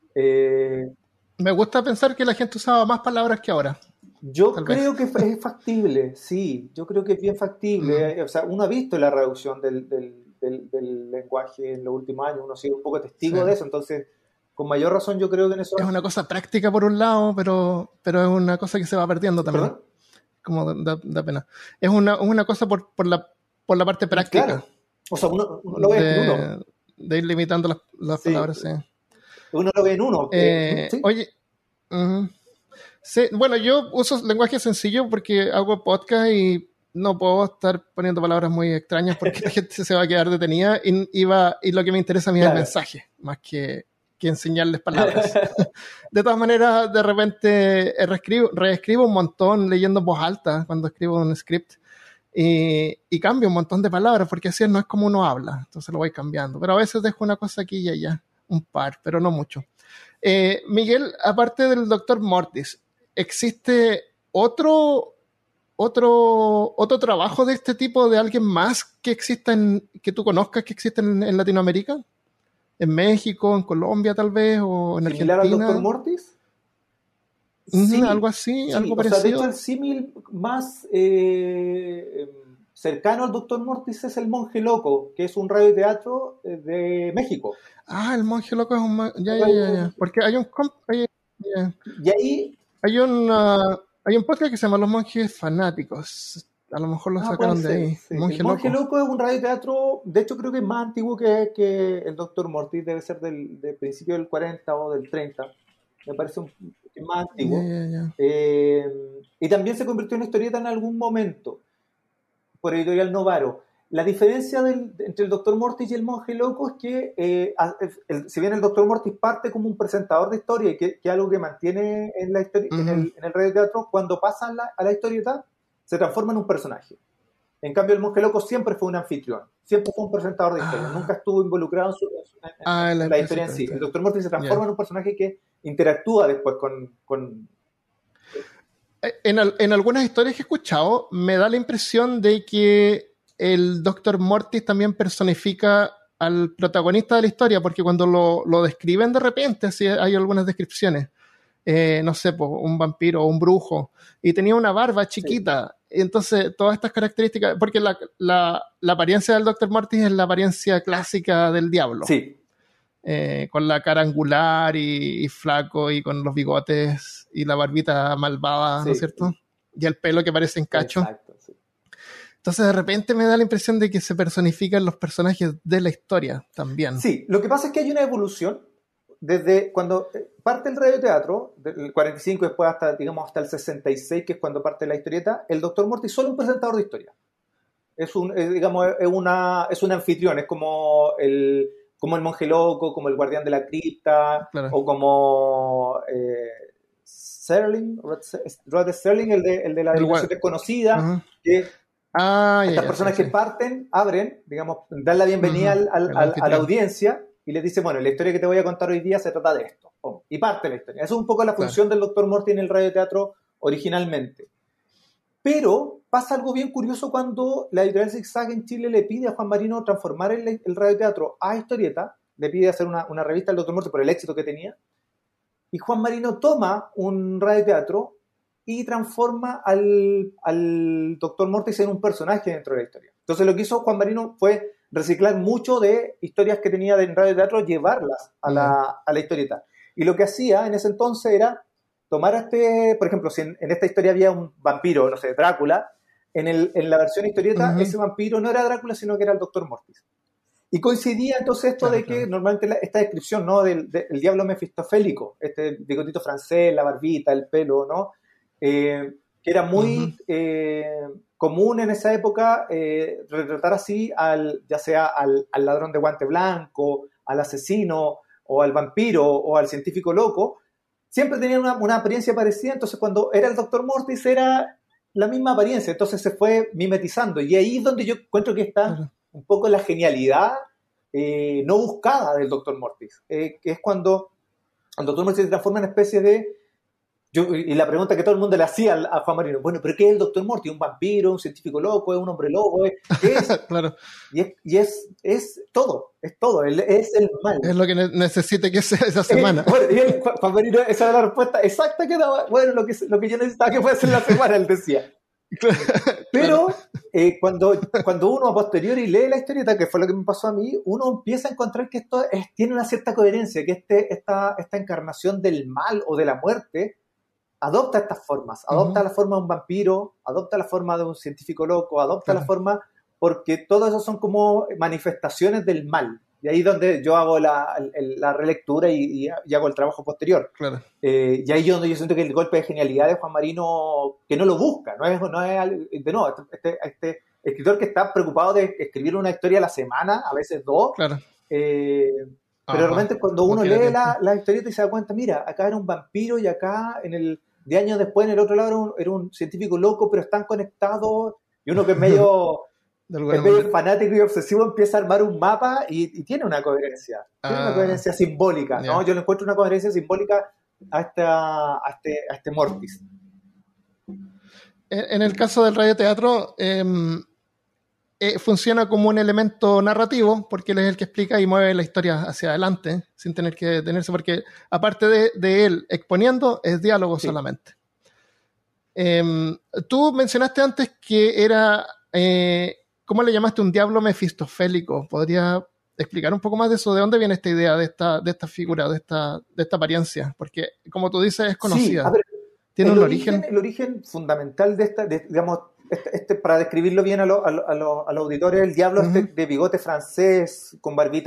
Eh, Me gusta pensar que la gente usaba más palabras que ahora. Yo creo vez. que es factible, sí. Yo creo que es bien factible. Mm. O sea, uno ha visto la reducción del, del, del, del lenguaje en los últimos años. Uno ha sido un poco testigo sí. de eso. Entonces, con mayor razón yo creo que en eso... Es una cosa práctica por un lado, pero, pero es una cosa que se va perdiendo también. ¿Perdón? Como da, da pena. Es una, una cosa por, por, la, por la parte práctica. Claro. O sea, uno, uno lo ve de, en uno. De ir limitando las, las sí. palabras, sí. Uno lo ve en uno. Eh, ¿sí? Oye, uh-huh. sí, bueno, yo uso lenguaje sencillo porque hago podcast y no puedo estar poniendo palabras muy extrañas porque la gente se va a quedar detenida y, y, va, y lo que me interesa a mí claro. es el mensaje, más que... que enseñarles palabras. De todas maneras, de repente reescribo, reescribo un montón leyendo en voz alta cuando escribo un script y, y cambio un montón de palabras porque así no es como uno habla, entonces lo voy cambiando. Pero a veces dejo una cosa aquí y allá, un par, pero no mucho. Eh, Miguel, aparte del doctor Mortis, ¿existe otro, otro, otro trabajo de este tipo de alguien más que exista en, que tú conozcas que existe en, en Latinoamérica? ¿En México, en Colombia tal vez, o en ¿Similar Argentina? al doctor Mortis? Sí, algo así, sí, algo o parecido. Sea, de hecho, el símil más eh, cercano al doctor Mortis es El Monje Loco, que es un radioteatro de México. Ah, El Monje Loco es un... Ya, ya, ya, ya. Porque hay un... Hay, yeah. Y ahí... Hay, una, hay un podcast que se llama Los Monjes Fanáticos. A lo mejor lo ah, sacaron de ahí. Sí. Monje el Monje Loco. Loco es un radioteatro, de hecho creo que es más antiguo que, que el doctor Mortis, debe ser del, del principio del cuarenta o del treinta. Me parece un, más antiguo. Yeah, yeah, yeah. Eh, y también se convirtió en historieta en algún momento, por Editorial Novaro. La diferencia del, entre el doctor Mortis y el monje loco es que, eh, el, el, si bien el doctor Mortis parte como un presentador de historia, y que, que es algo que mantiene en, la historia, uh-huh. en, el, en el radioteatro, cuando pasa a la, a la historieta, se transforma en un personaje. En cambio, el monje loco siempre fue un anfitrión, siempre fue un presentador de historia, ah. nunca estuvo involucrado en, su, en, ah, en la, la historia en sí. El doctor Mortis se transforma yeah. en un personaje que interactúa después con... con en, en algunas historias que he escuchado, me da la impresión de que el doctor Mortis también personifica al protagonista de la historia, porque cuando lo, lo describen de repente, así hay algunas descripciones, eh, no sé, pues, un vampiro o un brujo, y tenía una barba chiquita, sí. Entonces todas estas características, porque la, la, la apariencia del doctor Mortis es la apariencia clásica del diablo, sí. eh, con la cara angular y, y flaco, y con los bigotes y la barbita malvada, sí. ¿no es cierto? Y el pelo que parece en cacho. Exacto, sí. Entonces de repente me da la impresión de que se personifican los personajes de la historia también. Sí, lo que pasa es que hay una evolución desde cuando parte el radioteatro, del cuarenta y cinco después hasta, digamos, hasta el sesenta y seis, que es cuando parte la historieta, el doctor Mortis es solo un presentador de historia. Es un, es, digamos, es una, es un anfitrión, es como el, como el monje loco, como el guardián de la cripta, claro. o como eh, Serling, Rod Serling, el de, el de la dimensión desconocida, uh-huh. que Ah, estas yeah, personas yeah, que sí. parten, abren, digamos, dan la bienvenida uh-huh. al, al, a la audiencia y les dicen, bueno, la historia que te voy a contar hoy día se trata de esto. Oh, y parte la historia. Eso es un poco la función claro. del doctor Mortis en el radioteatro originalmente. Pero pasa algo bien curioso cuando la editorial Zigzag en Chile le pide a Juan Marino transformar el, el radioteatro a historieta, le pide hacer una, una revista al doctor Mortis por el éxito que tenía, y Juan Marino toma un radioteatro y transforma al, al doctor Mortis en un personaje dentro de la historia. Entonces lo que hizo Juan Marino fue reciclar mucho de historias que tenía en radioteatro, llevarlas a la, a la historieta. Y lo que hacía en ese entonces era tomar a este, por ejemplo, si en, en esta historia había un vampiro, no sé, Drácula, en, el, en la versión historieta uh-huh. ese vampiro no era Drácula, sino que era el doctor Mortis. Y coincidía entonces esto claro, de que claro. normalmente la, esta descripción, ¿no? del, del diablo mefistofélico, este bigotito francés, la barbita, el pelo, ¿no? Eh, que era muy uh-huh. eh, común en esa época eh, retratar así al, ya sea al, al ladrón de guante blanco, al asesino o al vampiro o al científico loco, siempre tenían una, una apariencia parecida. Entonces cuando era el doctor Mortis era la misma apariencia, entonces se fue mimetizando, y ahí es donde yo encuentro que está uh-huh. un poco la genialidad eh, no buscada del doctor Mortis, eh, que es cuando el doctor Mortis se transforma en una especie de Yo, y la pregunta que todo el mundo le hacía a Juan Marino, bueno, ¿pero qué es el doctor Mortis? ¿Un vampiro? ¿Un científico loco? ¿Es un hombre loco? ¿Qué es? Claro. Y, es, y es, es todo, es todo, es el mal. Es lo que ne- necesite que sea esa semana. Eh, bueno, y él, Juan Marino, esa era la respuesta exacta que daba, bueno, lo que, lo que yo necesitaba que fuese la semana, él decía. Pero eh, cuando, cuando uno a posteriori lee la historieta, que fue lo que me pasó a mí, uno empieza a encontrar que esto es, tiene una cierta coherencia, que este, esta, esta encarnación del mal o de la muerte adopta estas formas, adopta uh-huh. la forma de un vampiro, adopta la forma de un científico loco, adopta uh-huh. la forma, porque todo eso son como manifestaciones del mal. Y ahí es donde yo hago la, la relectura y, y, y hago el trabajo posterior. Claro. Eh, y ahí es donde yo siento que el golpe de genialidad de Juan Marino, que no lo busca, no es, no es de nuevo, este, este escritor que está preocupado de escribir una historia a la semana, a veces dos, claro. eh, pero realmente cuando uno okay, lee okay. la, la historieta y se da cuenta, mira, acá era un vampiro y acá en el de años después en el otro lado era un, era un científico loco, pero están conectados, y uno que es medio, es medio fanático y obsesivo empieza a armar un mapa y, y tiene una coherencia, tiene ah, una coherencia simbólica, ¿no? Yeah. Yo le encuentro una coherencia simbólica a, esta, a, este, a este Mortis. En el caso del radioteatro, eh, eh, funciona como un elemento narrativo, porque él es el que explica y mueve la historia hacia adelante, sin tener que detenerse, porque aparte de, de él exponiendo, es diálogo sí. solamente. Eh, tú mencionaste antes que era, eh, ¿cómo le llamaste? Un diablo mefistofélico. ¿Podría explicar un poco más de eso? ¿De dónde viene esta idea de esta, de esta figura, de esta, de esta apariencia? Porque, como tú dices, es conocida. Sí, a ver, ¿tiene un origen, origen? El origen fundamental de esta, de, digamos, Este, este, para describirlo bien a, lo, a, lo, a, lo, a los auditores, el diablo uh-huh. este de bigote francés, con barbita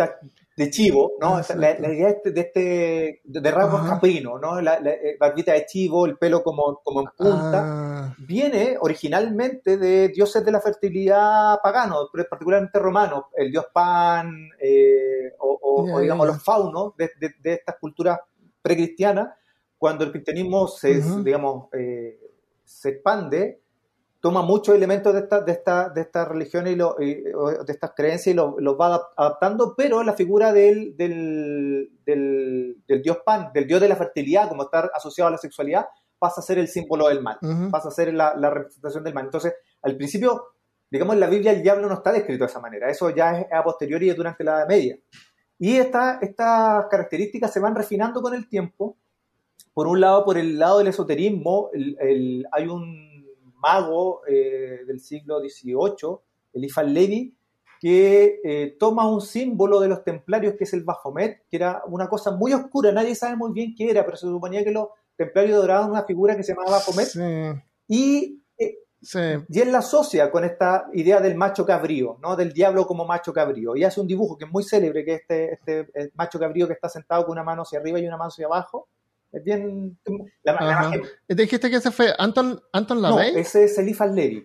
de chivo, ¿no? Ah, La, la idea de este, de, este, de rasgos caprinos, ¿no? La, la barbita de chivo, el pelo como, como en punta, ah, viene originalmente de dioses de la fertilidad paganos, particularmente romanos, el dios Pan, eh, o, o, ya, o ya, digamos ya. los faunos de, de, de estas culturas precristianas, cuando el cristianismo se, Ujú. digamos, eh, se expande, toma muchos elementos de estas de esta, de esta religiones y, lo, y de estas creencias y los lo va adaptando, pero la figura del, del, del, del dios Pan, del dios de la fertilidad, como está asociado a la sexualidad, pasa a ser el símbolo del mal, Ujú. pasa a ser la, la representación del mal. Entonces, al principio, digamos, en la Biblia el diablo no está descrito de esa manera, eso ya es a posteriori y durante la Edad Media. Y esta, estas características se van refinando con el tiempo. Por un lado, por el lado del esoterismo, el, el, hay un mago eh, del siglo dieciocho, Eliphas Levi, que eh, toma un símbolo de los templarios, que es el Baphomet, que era una cosa muy oscura, nadie sabe muy bien qué era, pero se suponía que los templarios adoraban una figura que se llamaba Baphomet, Sí, y, eh, sí. y él la asocia con esta idea del macho cabrío, ¿no? Del diablo como macho cabrío, y hace un dibujo que es muy célebre, que es este, este macho cabrío que está sentado con una mano hacia arriba y una mano hacia abajo. Es bien. La, la Ajá. imagen. ¿Te dijiste que ese fue Anton, Anton No, LaVey? ese es Eliphas Levi.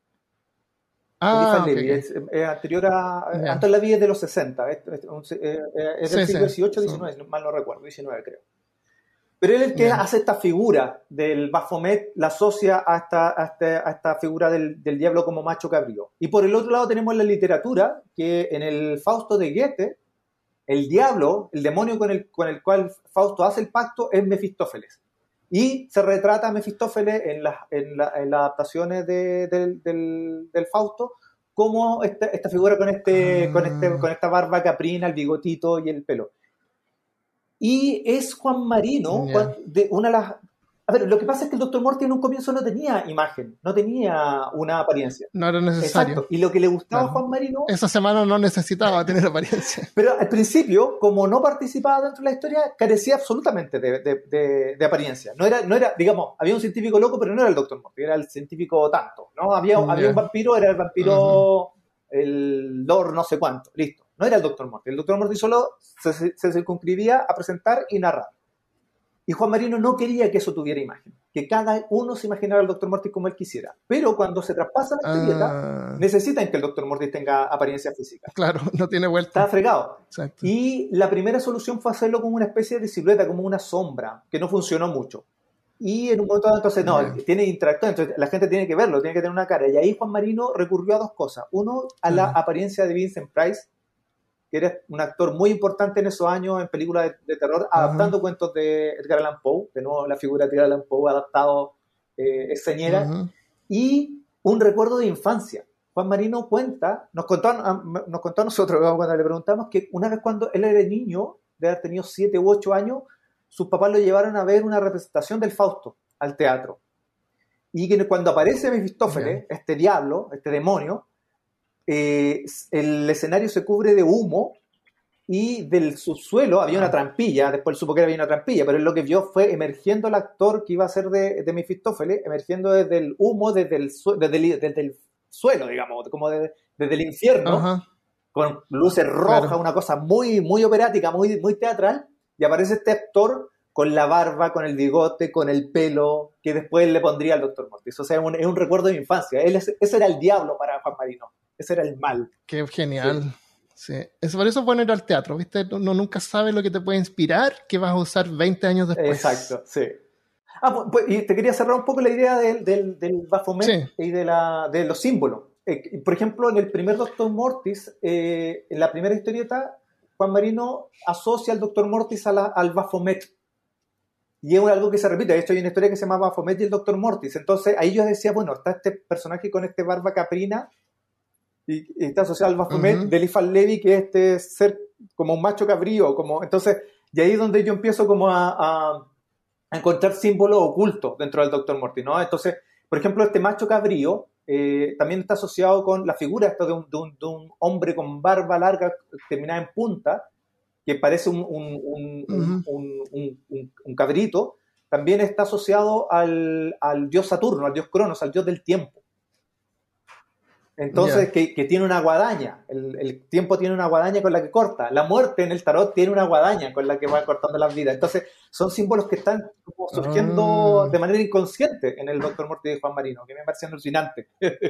Eliphas Ah, ok, Levi, ok. es, es anterior a. Ya. Anton LaVey es de los sesenta, es, es, es, es del Sí, sí. siglo dieciocho Sí. diecinueve, mal no recuerdo, diecinueve creo. Pero él es el que Ya. hace esta figura del Baphomet, la asocia a esta, a esta, a esta figura del, del diablo como macho cabrío. Y por el otro lado tenemos la literatura, que en el Fausto de Goethe, el diablo, el demonio con el, con el cual Fausto hace el pacto, es Mefistófeles. Y se retrata a Mefistófeles en, la, en, la, en las adaptaciones de, de, del, del Fausto como esta, esta figura con, este, Ah. con, este, con esta barba caprina, el bigotito y el pelo. Y es Juan Marino, Ya. de una de las... A ver, lo que pasa es que el doctor Morty en un comienzo no tenía imagen, no tenía una apariencia. No era necesario. Exacto. Y lo que le gustaba Claro. a Juan Marino... Esa semana no necesitaba tener apariencia. Pero al principio, como no participaba dentro de la historia, carecía absolutamente de, de, de, de apariencia. No era, no era, digamos, había un científico loco, pero no era el doctor Morty, era el científico tanto, ¿no? Había, Yeah. había un vampiro, era el vampiro, uh-huh. el Lord no sé cuánto, listo. No era el doctor Morty. El doctor Morty solo se, se circunscribía a presentar y narrar. Y Juan Marino no quería que eso tuviera imagen, que cada uno se imaginara al doctor Morty como él quisiera. Pero cuando se traspasa la historieta, uh, necesitan que el doctor Morty tenga apariencia física. Claro, no tiene vuelta. Está fregado. Exacto. Y la primera solución fue hacerlo como una especie de silueta, como una sombra, que no funcionó mucho. Y en un momento dado, entonces, no, yeah. tiene interacción, entonces la gente tiene que verlo, tiene que tener una cara. Y ahí Juan Marino recurrió a dos cosas. Uno, a la uh-huh. apariencia de Vincent Price, que era un actor muy importante en esos años en películas de, de terror, uh-huh. adaptando cuentos de Edgar Allan Poe, de nuevo la figura de Edgar Allan Poe adaptado eh, es señera, uh-huh. y un recuerdo de infancia. Juan Marino cuenta, nos contó, nos contó a nosotros cuando le preguntamos que una vez cuando él era niño, de haber tenido siete u ocho años, sus papás lo llevaron a ver una representación del Fausto al teatro. Y que cuando aparece Mefistófeles, uh-huh. este diablo, este demonio, Eh, el escenario se cubre de humo y del subsuelo había una trampilla, después supo que había una trampilla, pero él lo que vio fue emergiendo el actor que iba a ser de, de Mefistófeles, emergiendo desde el humo, desde el, desde el, desde el suelo, digamos, como de, desde el infierno, uh-huh. con luces rojas, claro. Una cosa muy, muy operática, muy, muy teatral, y aparece este actor con la barba, con el bigote, con el pelo, que después le pondría al doctor Mortis. O sea, es un, es un recuerdo de mi infancia. Él es, ese era el diablo para Juan Marino. Ese era el mal. Qué genial. Sí. Sí. Es, por eso es bueno ir al teatro, ¿viste? Uno nunca sabe lo que te puede inspirar, que vas a usar veinte años después. Exacto, sí. Ah, pues, pues, y te quería cerrar un poco la idea del, del, del Baphomet sí. y de, la, de los símbolos. Eh, por ejemplo, en el primer doctor Mortis, eh, en la primera historieta, Juan Marino asocia al doctor Mortis a la, al Baphomet. Y es algo que se repite. De hecho, hay una historia que se llama Baphomet y el doctor Mortis. Entonces, ahí yo decía, bueno, está este personaje con este barba caprina y, y está asociado al Baphomet uh-huh. de Eliphas Levi, que es este ser como un macho cabrío. Como, entonces, y ahí es donde yo empiezo como a, a, a encontrar símbolos ocultos dentro del doctor Mortis, ¿no? Entonces, por ejemplo, este macho cabrío eh, también está asociado con la figura esto de, un, de, un, de un hombre con barba larga terminada en punta, que parece un, un, un, uh-huh. un, un, un, un cabrito, también está asociado al, al dios Saturno, al dios Cronos, al dios del tiempo. Entonces, Ya. que, que tiene una guadaña. El, el tiempo tiene una guadaña con la que corta. La muerte en el tarot tiene una guadaña con la que va cortando las vidas. Entonces, son símbolos que están como surgiendo Ah, de manera inconsciente en el Doctor Muerte de Juan Marino, que me parece alucinante.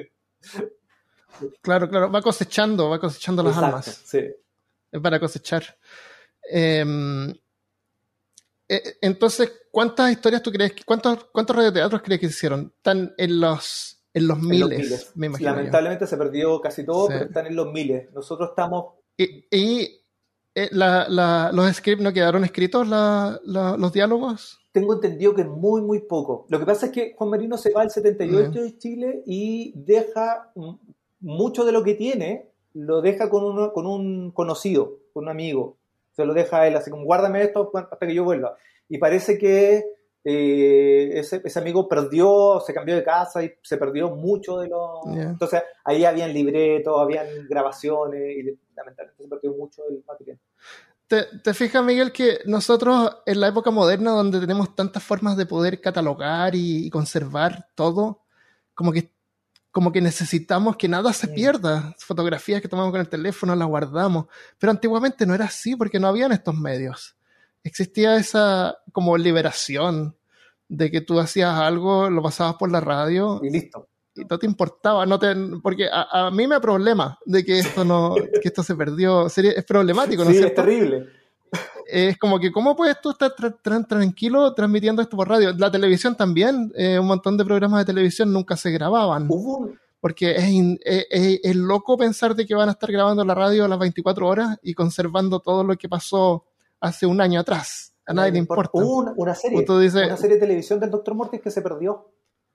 claro, claro. Va cosechando, va cosechando las Exacto, almas. sí. Es para cosechar. Em, eh, entonces, ¿cuántas historias tú crees, que- cuántos, cuántos radioteatros crees que se hicieron? Están en los, en los En los miles, miles. me imagino yo. Lamentablemente se perdió casi todo, Sí. pero están en los miles. Nosotros estamos... Y, y, eh, la- la- los scripts no quedaron escritos, la- la- los diálogos. Tengo entendido que muy, muy poco. Lo que pasa es que Juan Marino se va al setenta y No. ocho de Chile y deja mm, mucho de lo que tiene, lo deja con, uno, con un conocido, con un amigo. Se lo deja a él, así como guárdame esto hasta que yo vuelva. Y parece que eh, ese, ese amigo perdió, se cambió de casa y se perdió mucho de lo... Yeah. Entonces ahí habían libretos, habían grabaciones y lamentablemente se perdió mucho el material. ¿Te, te fijas, Miguel, que nosotros en la época moderna, donde tenemos tantas formas de poder catalogar y, y conservar todo, como que, como que necesitamos que nada se Mm. pierda? Fotografías que tomamos con el teléfono las guardamos. Pero antiguamente no era así, porque no habían estos medios. Existía esa como liberación de que tú hacías algo, lo pasabas por la radio Y listo. y no te importaba, no te, porque a, a mí me da problema de que esto no, que esto se perdió. Sería, es problemático, ¿no es Sí, es cierto? terrible. Es como que, ¿cómo puedes tú estar tra tra tranquilo transmitiendo esto por radio? La televisión también, eh, un montón de programas de televisión nunca se grababan, Hubo un, porque es, in, es, es, es loco pensar de que van a estar grabando la radio a las veinticuatro horas y conservando todo lo que pasó hace un año atrás. A nadie le importa. Hubo una, una serie, dices, una serie de televisión del Doctor Mortis que se perdió.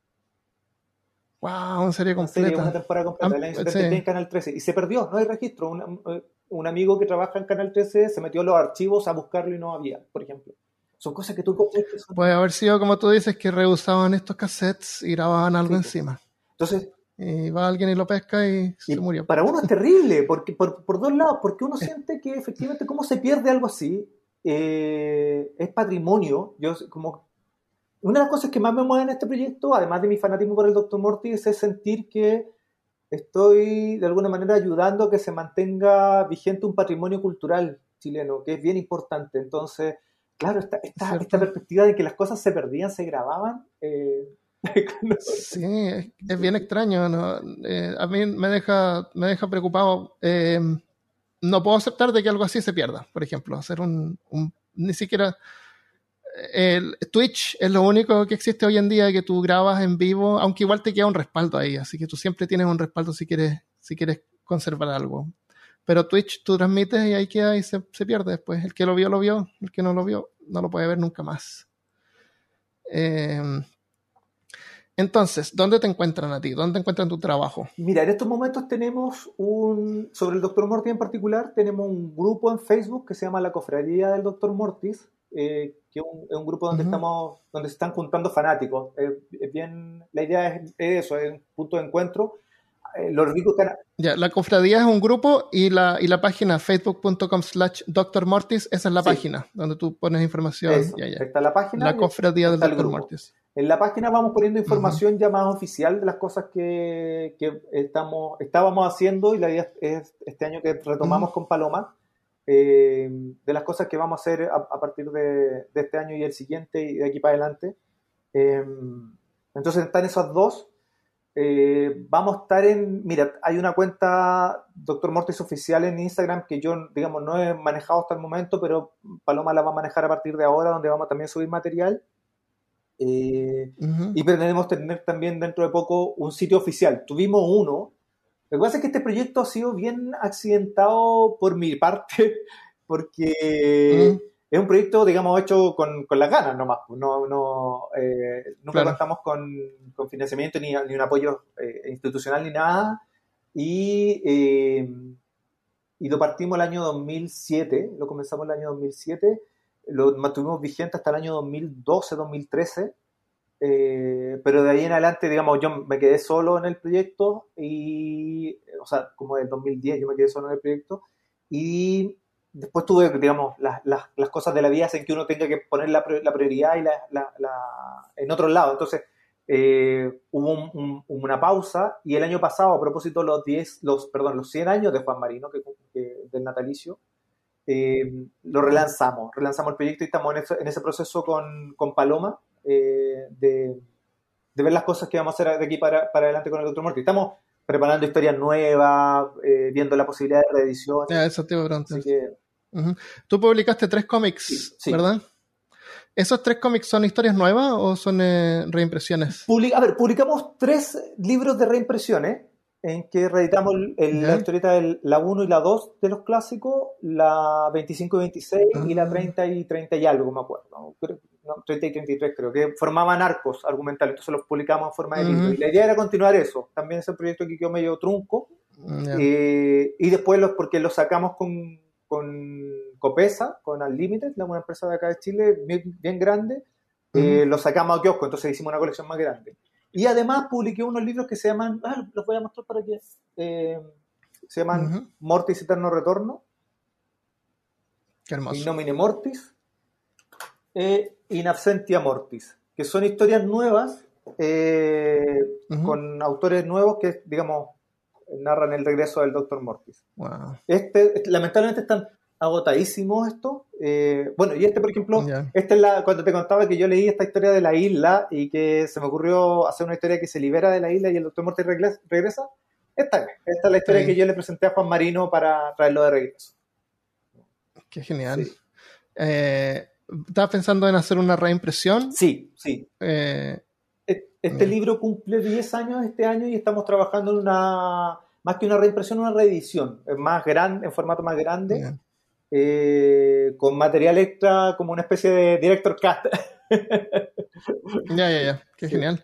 wow, una serie Una serie, completa. una temporada completa, el año setenta y tres Sí. en Canal trece. Y se perdió, no hay registro. Un, un amigo que trabaja en Canal trece se metió en los archivos a buscarlo y no había, por ejemplo. Son cosas que tú encontrás que son... Puede haber sido, como tú dices, que reusaban estos cassettes y grababan algo Sí. encima. Entonces, Y va alguien y lo pesca y, y se murió. para uno es terrible, porque, por, por dos lados, porque uno siente que efectivamente cómo se pierde algo así, eh, es patrimonio. Yo como... Una de las cosas que más me mueve en este proyecto, además de mi fanatismo por el Doctor Mortis, es sentir que estoy de alguna manera ayudando a que se mantenga vigente un patrimonio cultural chileno, que es bien importante. Entonces, claro, esta, esta, esta perspectiva de que las cosas se perdían, se grababan... Eh, sí, es, es bien extraño, ¿no? Eh, a mí me deja, me deja preocupado. Eh, no puedo aceptar de que algo así se pierda, por ejemplo, hacer un, un ni siquiera el Twitch es lo único que existe hoy en día que tú grabas en vivo, aunque igual te queda un respaldo ahí, así que tú siempre tienes un respaldo si quieres, si quieres conservar algo. Pero Twitch tú transmites y ahí queda y se, se pierde después. El que lo vio, lo vio, el que no lo vio, no lo puede ver nunca más. Eh, Entonces, ¿dónde te encuentran a ti? ¿Dónde encuentran tu trabajo? Mira, en estos momentos tenemos un, sobre el Doctor Mortis en particular, tenemos un grupo en Facebook que se llama La Cofradía del Doctor Mortis, eh, que es un, es un grupo donde Uh-huh. estamos, donde se están juntando fanáticos. Eh, es bien, la idea es, es eso, es un punto de encuentro. Eh, los ricos can... Ya, la cofradía es un grupo y la, y la página facebook punto com slash doctor mortis, esa es la sí. página donde tú pones información. Eso, ya, ya. Está la página. La cofradía del doctor Mortis. En la página vamos poniendo información uh-huh. ya más oficial de las cosas que, que estamos, estábamos haciendo y la idea es este año que retomamos uh-huh. con Paloma, eh, de las cosas que vamos a hacer a, a partir de, de este año y el siguiente y de aquí para adelante. Eh, entonces están esas dos. Eh, vamos a estar en... Mira, hay una cuenta Doctor Mortis oficial en Instagram que yo, digamos, no he manejado hasta el momento, pero Paloma la va a manejar a partir de ahora, donde vamos a también subir material. Eh, uh-huh. Y pretendemos tener también dentro de poco un sitio oficial. Tuvimos uno. Lo que pasa es que este proyecto ha sido bien accidentado por mi parte, porque uh-huh. es un proyecto, digamos, hecho con, con las ganas nomás. No, no, eh, nunca claro. contamos con, con financiamiento ni, ni un apoyo eh, institucional ni nada. Y, eh, y lo partimos el año dos mil siete, lo comenzamos el año dos mil siete. Lo mantuvimos vigente hasta el año dos mil doce, dos mil trece, eh, pero de ahí en adelante, digamos, yo me quedé solo en el proyecto, y, o sea, como del dos mil diez yo me quedé solo en el proyecto, y después tuve, digamos, las, las, las cosas de la vida hacen que uno tenga que poner la, la prioridad y la, la, la, en otro lado. Entonces, eh, hubo un, un, una pausa y el año pasado, a propósito los diez, los, perdón, los cien años de Juan Marino, que, que, del natalicio, eh, lo relanzamos, relanzamos el proyecto y estamos en, eso, en ese proceso con, con Paloma eh, de, de ver las cosas que vamos a hacer de aquí para, para adelante con el doctor Mortis. Estamos preparando historias nuevas, eh, viendo la posibilidad de reedición. Ya, eso te iba a preguntar. Así que... Uh-huh. Tú publicaste tres cómics, sí, sí. ¿verdad? ¿Esos tres cómics son historias nuevas o son eh, reimpresiones? Public- a ver, publicamos tres libros de reimpresiones en que reeditamos el, el, la historieta de la uno y la dos de los clásicos, la veinticinco y veintiséis uh-huh. y la treinta y treinta y algo, me acuerdo. ¿no? No, treinta y treinta y tres creo, que formaban arcos argumentales, entonces los publicamos en forma de uh-huh. libro. Y la idea era continuar eso. También ese proyecto que quedó medio trunco. Uh-huh. Eh, y después, los, porque lo sacamos con... con Copesa, con Unlimited, una empresa de acá de Chile bien, bien grande, uh-huh. eh, lo sacamos a kiosco, entonces hicimos una colección más grande. Y además publiqué unos libros que se llaman, ah, los voy a mostrar para que, eh, se llaman uh-huh. Mortis Eterno Retorno, Qué hermoso. In Nomine Mortis, e In Absentia Mortis, que son historias nuevas, eh, uh-huh. con autores nuevos que, digamos, narran el regreso del doctor Mortis. Wow. Este, lamentablemente están agotadísimos esto. Eh, bueno, y este, por ejemplo, yeah. este es la, cuando te contaba que yo leí esta historia de la isla y que se me ocurrió hacer una historia que se libera de la isla y el doctor Mortis regresa, regresa esta, esta es la historia sí. que yo le presenté a Juan Marino para traerlo de regreso. Qué genial. Sí. Eh, ¿Estabas pensando en hacer una reimpresión? Sí, sí. Eh, Este yeah. libro cumple diez años este año y estamos trabajando en una, más que una reimpresión, una reedición, más grande, en formato más grande, yeah. eh, con material extra, como una especie de director cut. Ya, ya, ya, qué sí. genial.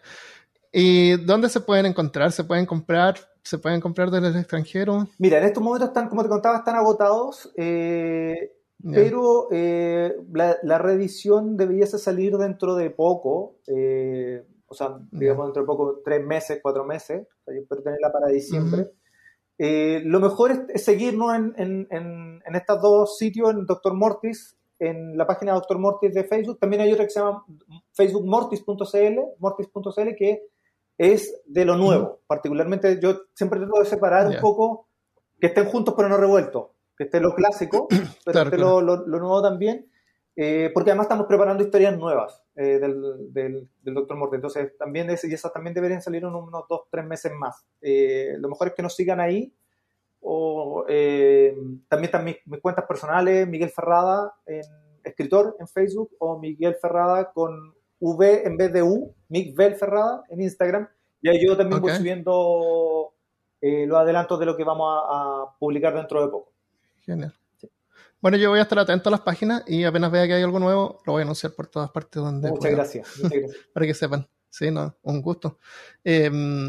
¿Y dónde se pueden encontrar? ¿Se pueden comprar? ¿Se pueden comprar desde el extranjero? Mira, en estos momentos están, como te contaba, están agotados, eh, yeah. pero eh, la, la reedición debiese salir dentro de poco, eh, o sea, digamos, dentro de poco, tres meses, cuatro meses, o sea, yo espero tenerla para diciembre. Uh-huh. Eh, lo mejor es, es seguirnos en, en, en, en estos dos sitios, en doctor Mortis, en la página de doctor Mortis de Facebook. También hay otra que se llama facebook mortis punto c l, mortis punto c l, que es de lo nuevo. Uh-huh. Particularmente, yo siempre trato de separar yeah. un poco, que estén juntos pero no revueltos, que esté lo clásico, pero claro, esté claro. Lo, lo, lo nuevo también. Eh, porque además estamos preparando historias nuevas eh, del, del, del doctor Mortis, entonces también es, y esas también deberían salir en unos dos, tres meses más. Eh, lo mejor es que nos sigan ahí, o eh, también están mis, mis cuentas personales, Miguel Ferrada, en, escritor en Facebook, o Miguel Ferrada con V en vez de U, Miguel Ferrada en Instagram, y ahí yo también okay. voy subiendo eh, los adelantos de lo que vamos a, a publicar dentro de poco. Genial. Bueno, yo voy a estar atento a las páginas y apenas vea que hay algo nuevo, lo voy a anunciar por todas partes donde Muchas pueda. gracias. Muchas gracias. Para que sepan. Sí, no, un gusto. Eh,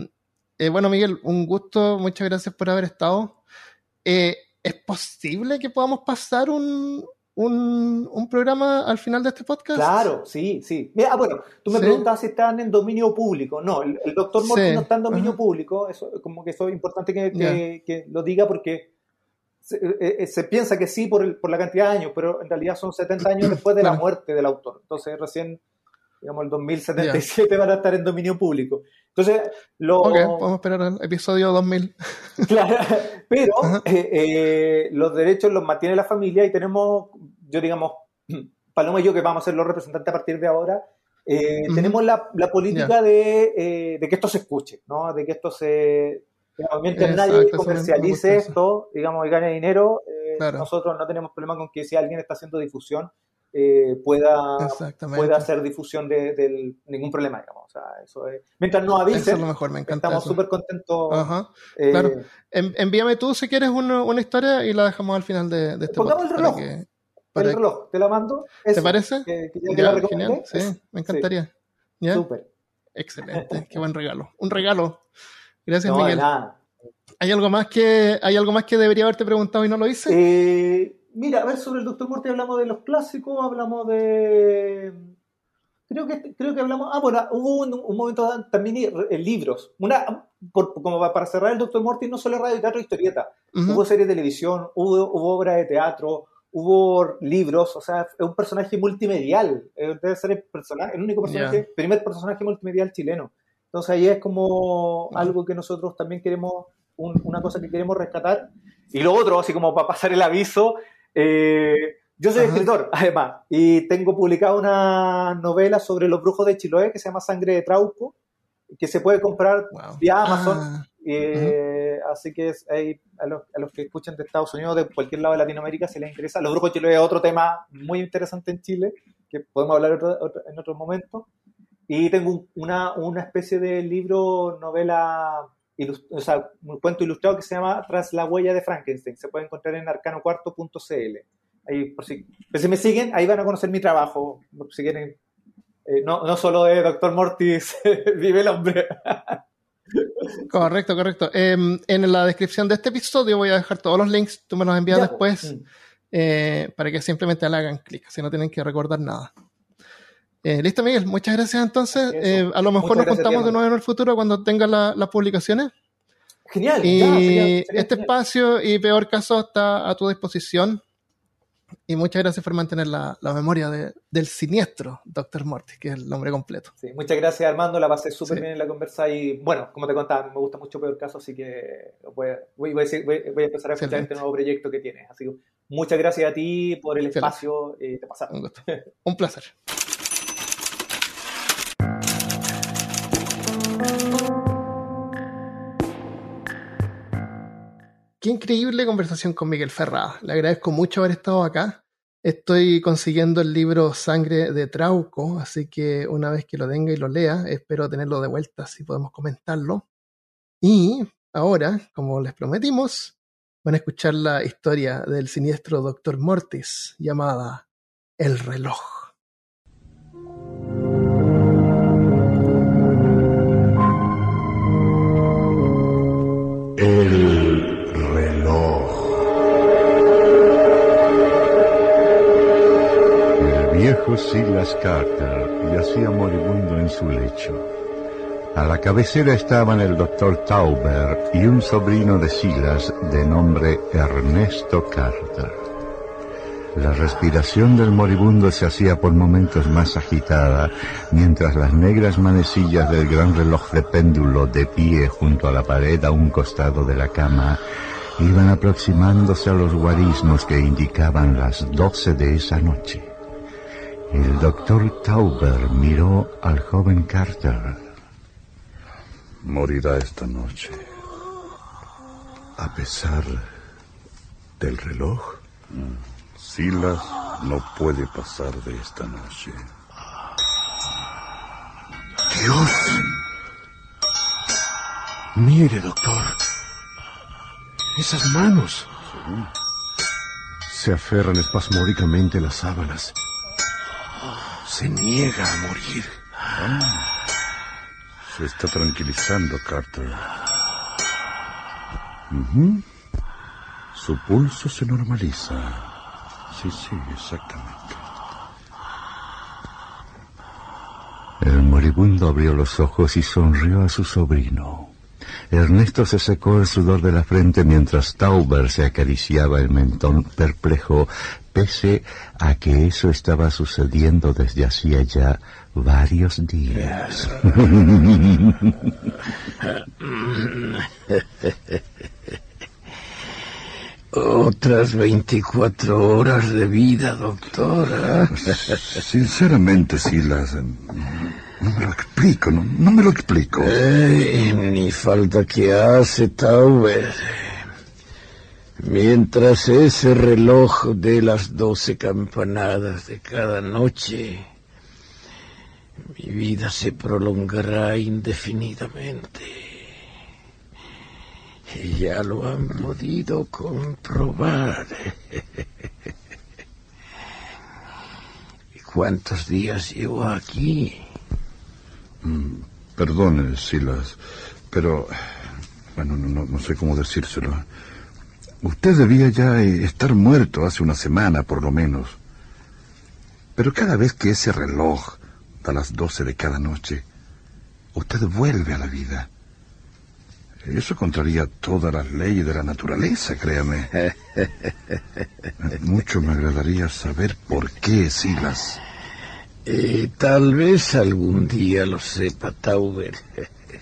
eh, bueno, Miguel, un gusto. Muchas gracias por haber estado. Eh, ¿Es posible que podamos pasar un, un, un programa al final de este podcast? Claro, sí, sí. Mira, ah, bueno, tú me ¿Sí? preguntabas si están en dominio público. No, el, el doctor Mortis sí. no está en dominio uh-huh. público. Eso, como que eso es importante que, yeah. que, que lo diga porque Se, eh, se piensa que sí por, el, por la cantidad de años, pero en realidad son setenta años después de la muerte del autor. Entonces recién, digamos, el dos mil setenta y siete yeah. van a estar en dominio público. Entonces, lo... Ok, podemos esperar el episodio dos mil. Claro, pero eh, eh, los derechos los mantiene la familia y tenemos, yo digamos, Paloma y yo que vamos a ser los representantes a partir de ahora, eh, uh-huh. tenemos la, la política yeah. de, eh, de que esto se escuche, ¿no? De que esto se... Mientras Exacto, nadie comercialice esto, digamos, y gane dinero, eh, claro. nosotros no tenemos problema con que si alguien está haciendo difusión, eh, pueda, pueda hacer difusión de, de ningún problema, digamos. O sea, eso es, mientras no avisen, eso es lo mejor, me encanta estamos súper contentos. Ajá, eh, claro. En, envíame tú si quieres una, una historia y la dejamos al final de, de este podcast. Pongamos el reloj. Para que, para el reloj, te la mando. Eso, ¿te parece? Que, que ya, ya genial, sí, me encantaría. Sí. ¿Ya? Súper. Excelente, qué buen regalo. Un regalo. Gracias, no, Miguel. Nada. ¿Hay algo más que hay algo más que debería haberte preguntado y no lo hice? Eh, mira, a ver, sobre el doctor Mortis hablamos de los clásicos, hablamos de... Creo que, creo que hablamos... Ah, bueno, hubo un, un momento también en libros. Una, por, como para cerrar el doctor Mortis, no solo radio, teatro y historieta. Uh-huh. Hubo series de televisión, hubo, hubo obras de teatro, hubo libros, o sea, es un personaje multimedial. Debe ser el, personaje, el único personaje, yeah. primer personaje multimedial chileno. Entonces ahí es como algo que nosotros también queremos, un, una cosa que queremos rescatar. Y lo otro, así como para pasar el aviso, eh, yo soy Ajá. escritor, además, y tengo publicado una novela sobre los brujos de Chiloé que se llama Sangre de Trauco, que se puede comprar wow. vía Amazon. Ah. Eh, uh-huh. Así que es, hay, a, los, a los que escuchan de Estados Unidos, de cualquier lado de Latinoamérica, si les interesa. Los brujos de Chiloé es otro tema muy interesante en Chile, que podemos hablar otro, otro, en otro momento. Y tengo una, una especie de libro, novela, ilust- o sea, un cuento ilustrado que se llama Tras la huella de Frankenstein. Se puede encontrar en arcano cuarto punto c l. Ahí, por si, pues si me siguen, ahí van a conocer mi trabajo. Si quieren, eh, no, no solo de Doctor Mortis vive el hombre. Correcto, correcto. Eh, en la descripción de este episodio voy a dejar todos los links. Tú me los envías ya, después mm. eh, para que simplemente le hagan clic, así no tienen que recordar nada. Eh, listo, Miguel, muchas gracias entonces. Eh, a lo mejor muchas nos contamos de nuevo en el futuro cuando tenga la, las publicaciones. Genial. Y ya, sería, sería este genial. Espacio y Peor Caso está a tu disposición. Y muchas gracias por mantener la, la memoria de, del siniestro Doctor Mortis, que es el nombre completo. Sí, muchas gracias, Armando. La pasé súper sí. bien en la conversa. Y bueno, como te contaba, me gusta mucho Peor Caso, así que voy a, voy, voy a, decir, voy, voy a empezar a escuchar este nuevo proyecto que tienes. Así que muchas gracias a ti por el espacio. Eh, te pasaste. Un gusto. Un placer. Qué increíble conversación con Miguel Ferrada. Le agradezco mucho haber estado acá. Estoy consiguiendo el libro Sangre de Trauco, así que una vez que lo tenga y lo lea, espero tenerlo de vuelta si podemos comentarlo. Y ahora, como les prometimos, van a escuchar la historia del siniestro Doctor Mortis, llamada El Reloj. El El viejo Silas Carter yacía moribundo en su lecho. A la cabecera estaban el doctor Tauber y un sobrino de Silas de nombre Ernesto Carter. La respiración del moribundo se hacía por momentos más agitada, mientras las negras manecillas del gran reloj de péndulo de pie junto a la pared a un costado de la cama iban aproximándose a los guarismos que indicaban las doce de esa noche. El doctor Tauber miró al joven Carter. Morirá esta noche. A pesar del reloj. Silas no puede pasar de esta noche. ¡Dios! Mire, doctor. Esas manos. ¿Sí? Se aferran espasmódicamente las sábanas. Se niega a morir. Ah, se está tranquilizando, Carter. Uh-huh. Su pulso se normaliza. Sí, sí, exactamente. El moribundo abrió los ojos y sonrió a su sobrino. Ernesto se secó el sudor de la frente mientras Tauber se acariciaba el mentón perplejo, pese a que eso estaba sucediendo desde hacía ya varios días. Otras veinticuatro horas de vida, doctora. Sinceramente, Silas, no me lo explico, no, no me lo explico. Eh, ni falta que hace, Tauber. Mientras ese reloj dé las doce campanadas de cada noche, mi vida se prolongará indefinidamente. Y ya lo han podido comprobar. ¿Y cuántos días llevo aquí? Mm, perdone, Silas, pero... Bueno, no, no sé cómo decírselo. Usted debía ya estar muerto hace una semana, por lo menos. Pero cada vez que ese reloj da las doce de cada noche, usted vuelve a la vida. Eso contraría todas las leyes de la naturaleza, créame. Mucho me agradaría saber por qué, Silas. Eh, tal vez algún día lo sepa, Tauber.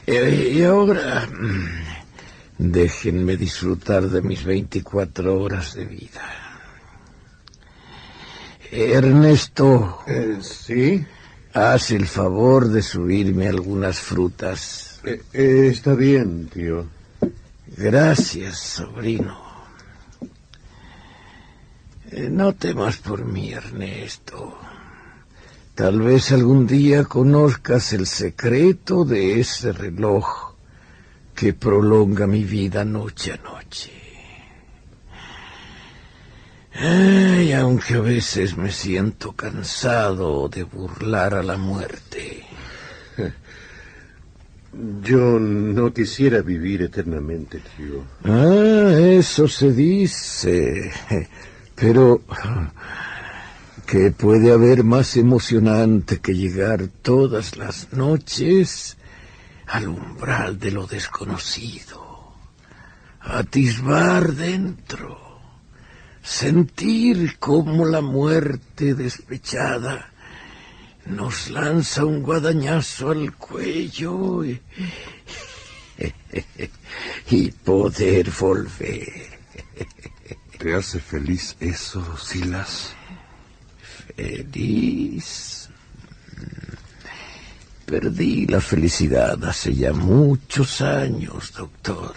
Eh, y ahora, déjenme disfrutar de mis veinticuatro horas de vida. Ernesto. Eh, ¿Sí? Haz el favor de subirme algunas frutas. Eh, eh, está bien, tío. Gracias, sobrino. Eh, no temas por mí, Ernesto. Tal vez algún día conozcas el secreto de ese reloj que prolonga mi vida noche a noche. Ay, aunque a veces me siento cansado de burlar a la muerte. Yo no quisiera vivir eternamente, tío. Ah, eso se dice. Pero ¿qué puede haber más emocionante que llegar todas las noches al umbral de lo desconocido? Atisbar dentro, sentir cómo la muerte despechada nos lanza un guadañazo al cuello y, y poder volver. ¿Te hace feliz eso, Silas? Feliz. Perdí la felicidad hace ya muchos años, doctor.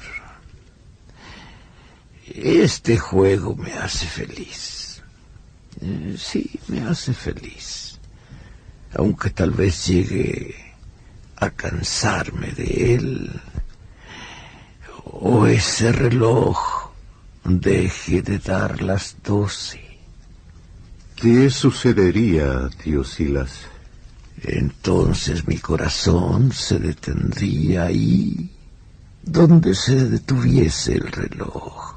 Este juego me hace feliz. Sí, me hace feliz. Aunque tal vez llegue a cansarme de él. O ese reloj deje de dar las doce. ¿Qué sucedería, tío Silas? Entonces mi corazón se detendría ahí, donde se detuviese el reloj.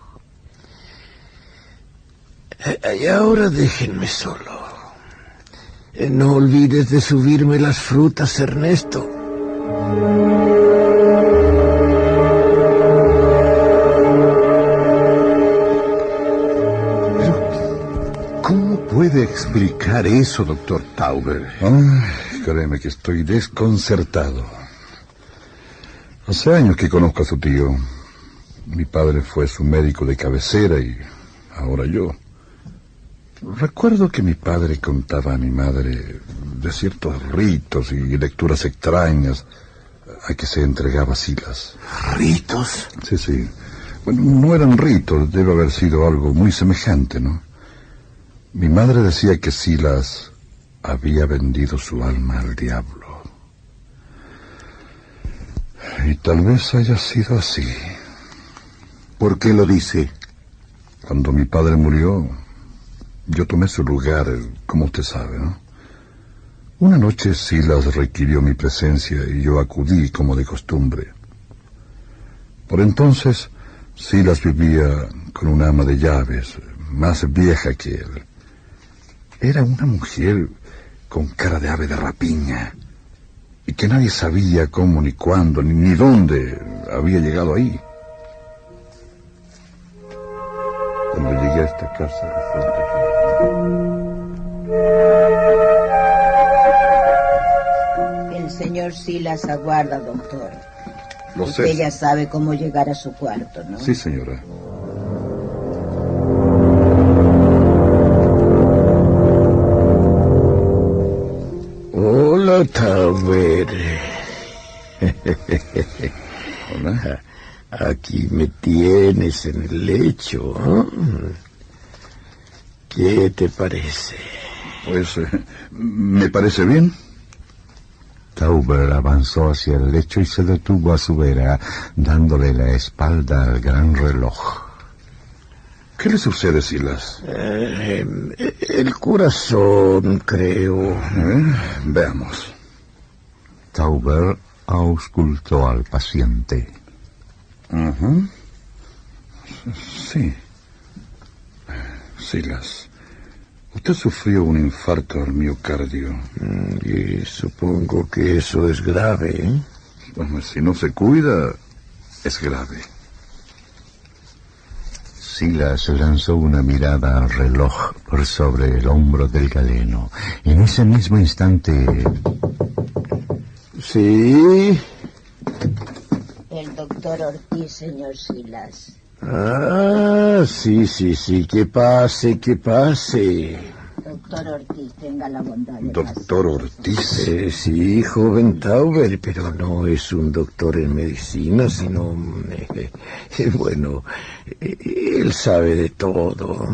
Y ahora déjenme solo. No olvides de subirme las frutas, Ernesto. ¿Cómo puede explicar eso, doctor Tauber? Ah, créeme que estoy desconcertado. Hace años que conozco a su tío. Mi padre fue su médico de cabecera y ahora yo. Recuerdo que mi padre contaba a mi madre de ciertos ritos y lecturas extrañas a que se entregaba Silas. ¿Ritos? Sí, sí. Bueno, no eran ritos, debe haber sido algo muy semejante, ¿no? Mi madre decía que Silas había vendido su alma al diablo. Y tal vez haya sido así. ¿Por qué lo dice? Cuando mi padre murió, yo tomé su lugar, como usted sabe, ¿no? Una noche Silas requirió mi presencia y yo acudí como de costumbre. Por entonces, Silas vivía con una ama de llaves, más vieja que él. Era una mujer con cara de ave de rapiña, y que nadie sabía cómo, ni cuándo, ni, ni dónde había llegado ahí. Cuando llegué a esta casa, resulta que... El señor Silas aguarda, doctor. Lo Usted sé. ya sabe cómo llegar a su cuarto, ¿no? Sí, señora. Hola, Tauber. Hola. Aquí me tienes en el lecho, ¿eh? ¿Qué te parece? Pues, eh, ¿me parece bien? Tauber avanzó hacia el lecho y se detuvo a su vera, dándole la espalda al gran reloj. ¿Qué le sucede, Silas? Eh, el corazón, creo. ¿Eh? Veamos. Tauber auscultó al paciente. Ajá. Sí. Silas, usted sufrió un infarto al miocardio. Y supongo que eso es grave, ¿eh? Bueno, si no se cuida, es grave. Silas lanzó una mirada al reloj por sobre el hombro del galeno. En ese mismo instante... Sí, El doctor Ortiz, señor Silas. Ah, sí, sí, sí, que pase, que pase. Doctor Ortiz, tenga la bondad de ¿Doctor Ortiz? Eh, sí, joven Tauber, pero no es un doctor en medicina, sino... Eh, eh, bueno, eh, él sabe de todo.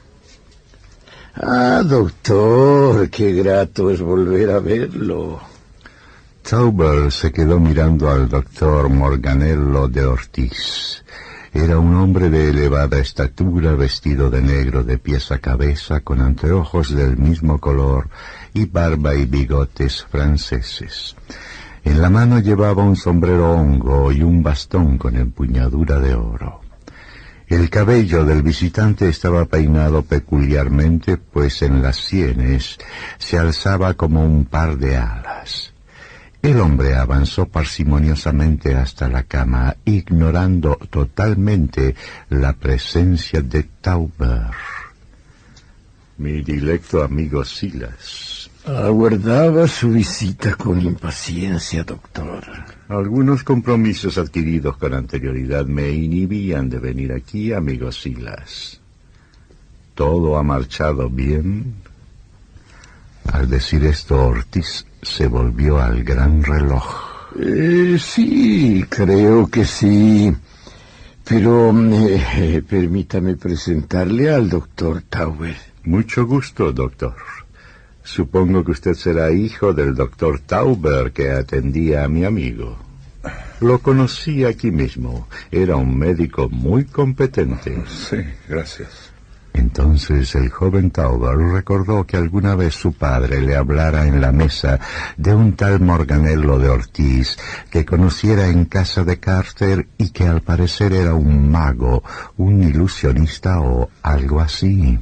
Ah, doctor, qué grato es volver a verlo. Tauber se quedó mirando al doctor Morganello de Ortiz. Era un hombre de elevada estatura, vestido de negro de pies a cabeza, con anteojos del mismo color y barba y bigotes franceses. En la mano llevaba un sombrero hongo y un bastón con empuñadura de oro. El cabello del visitante estaba peinado peculiarmente, pues en las sienes se alzaba como un par de alas. El hombre avanzó parsimoniosamente hasta la cama, ignorando totalmente la presencia de Tauber. Mi dilecto amigo Silas. Aguardaba su visita con impaciencia, doctor. Algunos compromisos adquiridos con anterioridad me inhibían de venir aquí, amigo Silas. ¿Todo ha marchado bien? Al decir esto, Ortiz se volvió al gran reloj. Eh, sí, creo que sí. Pero eh, permítame presentarle al doctor Tauber. Mucho gusto, doctor. Supongo que usted será hijo del doctor Tauber que atendía a mi amigo. Lo conocí aquí mismo. Era un médico muy competente. Sí, gracias. Entonces el joven Tauber recordó que alguna vez su padre le hablara en la mesa de un tal Morganello de Ortiz que conociera en casa de Carter y que al parecer era un mago, un ilusionista o algo así.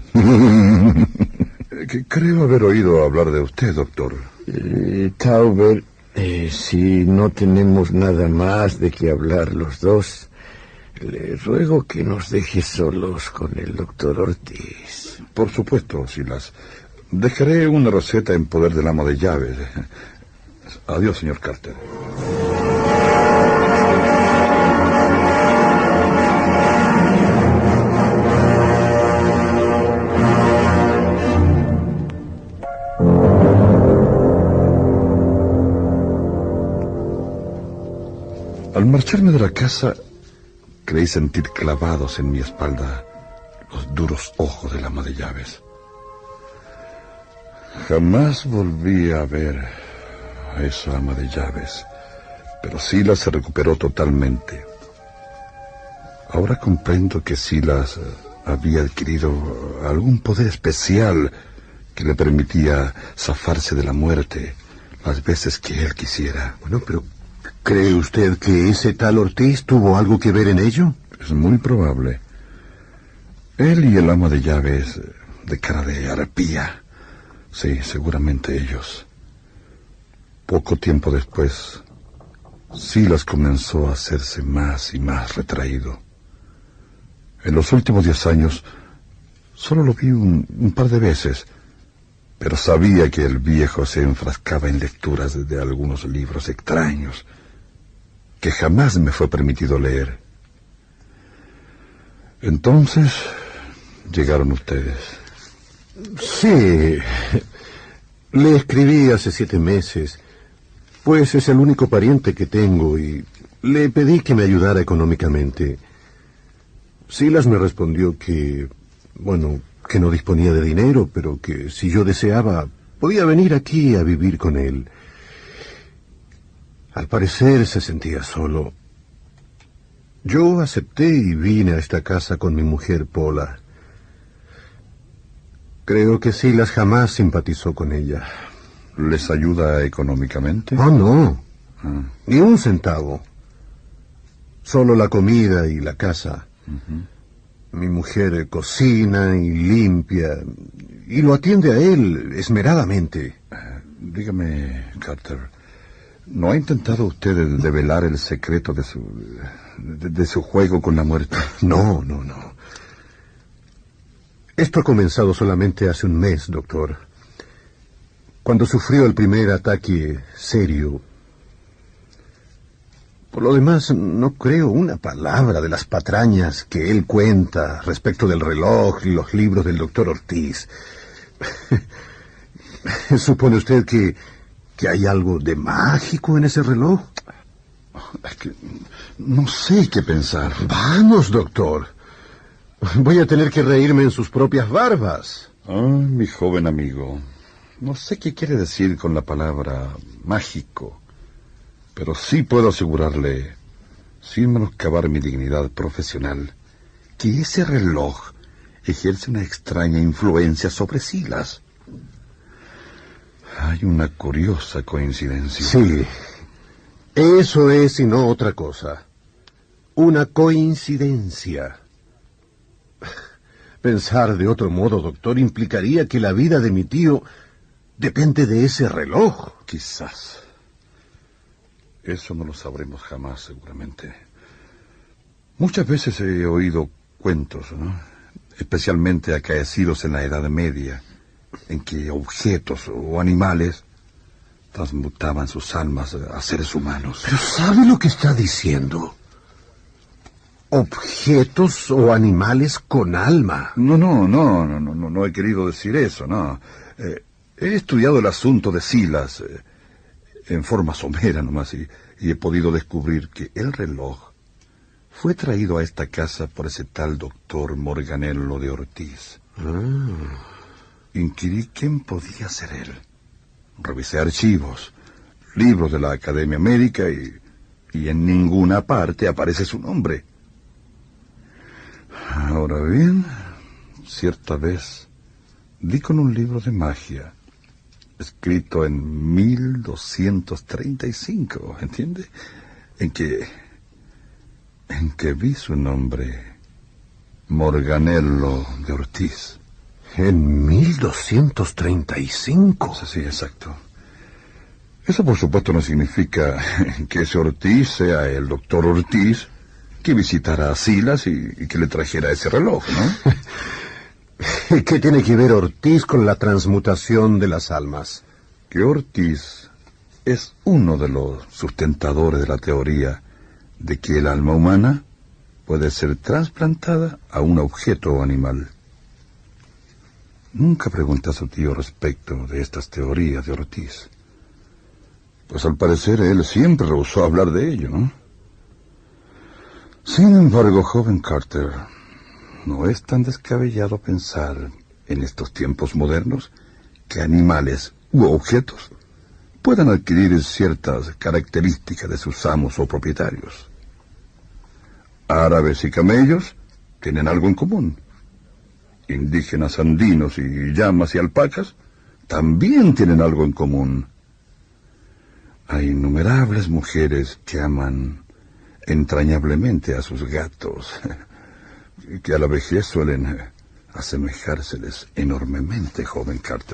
Creo haber oído hablar de usted, doctor. Eh, Tauber, eh, si no tenemos nada más de qué hablar los dos, le ruego que nos deje solos con el doctor Ortiz. Por supuesto, Silas. Dejaré una receta en poder del amo de llaves. Adiós, señor Carter. Al marcharme de la casa, creí sentir clavados en mi espalda los duros ojos del ama de llaves. Jamás volví a ver a esa ama de llaves, pero Silas se recuperó totalmente. Ahora comprendo que Silas había adquirido algún poder especial que le permitía zafarse de la muerte las veces que él quisiera. Bueno, pero ¿cree usted que ese tal Ortiz tuvo algo que ver en ello? Es muy probable. Él y el ama de llaves de cara de arpía. Sí, seguramente ellos. Poco tiempo después, Silas comenzó a hacerse más y más retraído. En los últimos diez años, solo lo vi un, un par de veces, pero sabía que el viejo se enfrascaba en lecturas de, de algunos libros extraños que jamás me fue permitido leer. Entonces llegaron ustedes. Sí, le escribí hace siete meses, pues es el único pariente que tengo y le pedí que me ayudara económicamente. Silas me respondió que, bueno, que no disponía de dinero, pero que si yo deseaba, podía venir aquí a vivir con él. Al parecer se sentía solo. Yo acepté y vine a esta casa con mi mujer Paula. Creo que Silas jamás simpatizó con ella. ¿Les ayuda económicamente? Oh, no. Ah. Ni un centavo. Solo la comida y la casa. Uh-huh. Mi mujer cocina y limpia, y lo atiende a él esmeradamente. Uh, dígame, Carter, ¿no ha intentado usted develar el secreto de su, de, de su juego con la muerte? No, no, no. Esto ha comenzado solamente hace un mes, doctor. Cuando sufrió el primer ataque serio. Por lo demás, no creo una palabra de las patrañas que él cuenta respecto del reloj y los libros del doctor Ortiz. ¿Supone usted que, que hay algo de mágico en ese reloj? Es que no sé qué pensar. Vamos, doctor. Voy a tener que reírme en sus propias barbas. Ah, mi joven amigo, no sé qué quiere decir con la palabra mágico, pero sí puedo asegurarle, sin menoscabar mi dignidad profesional, que ese reloj ejerce una extraña influencia sobre Silas. Hay una curiosa coincidencia. Sí, eso es y no otra cosa. Una coincidencia. Pensar de otro modo, doctor, implicaría que la vida de mi tío depende de ese reloj. Quizás. Eso no lo sabremos jamás, seguramente. Muchas veces he oído cuentos, ¿no? Especialmente acaecidos en la Edad Media, en que objetos o animales transmutaban sus almas a seres humanos. ¿Pero sabe lo que está diciendo? ¿Objetos o animales con alma? No, no, no, no, no, no, no he querido decir eso, no. Eh, he estudiado el asunto de Silas eh, en forma somera nomás y, y he podido descubrir que el reloj fue traído a esta casa por ese tal doctor Morganello de Ortiz. Ah. Inquirí quién podía ser él. Revisé archivos, libros de la Academia Médica y, y en ninguna parte aparece su nombre. Ahora bien, cierta vez di con un libro de magia, escrito en mil doscientos treinta y cinco, ¿entiende? En que, en que vi su nombre, Morganello de Ortiz. ¿En mil doscientos treinta y cinco? Sí, sí, exacto. Eso por supuesto no significa que ese Ortiz sea el doctor Ortiz que visitara a Silas y, y que le trajera ese reloj, ¿no? ¿Qué tiene que ver Ortiz con la transmutación de las almas? Que Ortiz es uno de los sustentadores de la teoría de que el alma humana puede ser trasplantada a un objeto o animal. Nunca pregunté a su tío respecto de estas teorías de Ortiz. Pues al parecer él siempre rehusó hablar de ello, ¿no? Sin embargo, joven Carter, no es tan descabellado pensar en estos tiempos modernos que animales u objetos puedan adquirir ciertas características de sus amos o propietarios. Árabes y camellos tienen algo en común. Indígenas andinos y llamas y alpacas también tienen algo en común. Hay innumerables mujeres que aman entrañablemente a sus gatos, que a la vejez suelen asemejárseles enormemente, joven Carter.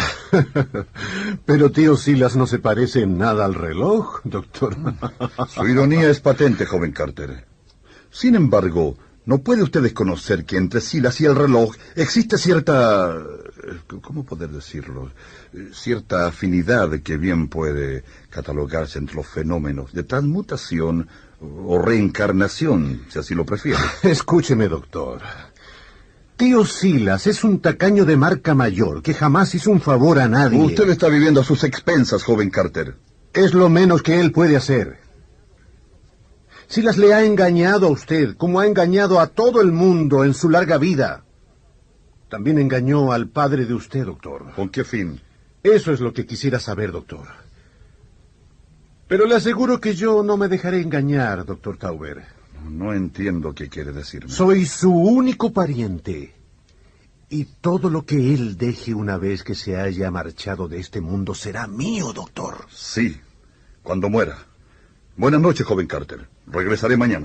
Pero tío Silas no se parece en nada al reloj, doctor. Su ironía es patente, joven Carter. Sin embargo, no puede usted desconocer que entre Silas y el reloj existe cierta... ¿cómo poder decirlo? Cierta afinidad que bien puede catalogarse entre los fenómenos de transmutación o reencarnación, si así lo prefiere. Escúcheme, doctor. Tío Silas es un tacaño de marca mayor que jamás hizo un favor a nadie. Usted está viviendo a sus expensas, joven Carter. Es lo menos que él puede hacer. Silas le ha engañado a usted, como ha engañado a todo el mundo en su larga vida. También engañó al padre de usted, doctor. ¿Con qué fin? Eso es lo que quisiera saber, doctor. Pero le aseguro que yo no me dejaré engañar, doctor Tauber. No entiendo qué quiere decirme. Soy su único pariente. Y todo lo que él deje una vez que se haya marchado de este mundo será mío, doctor. Sí, cuando muera. Buenas noches, joven Carter. Regresaré mañana.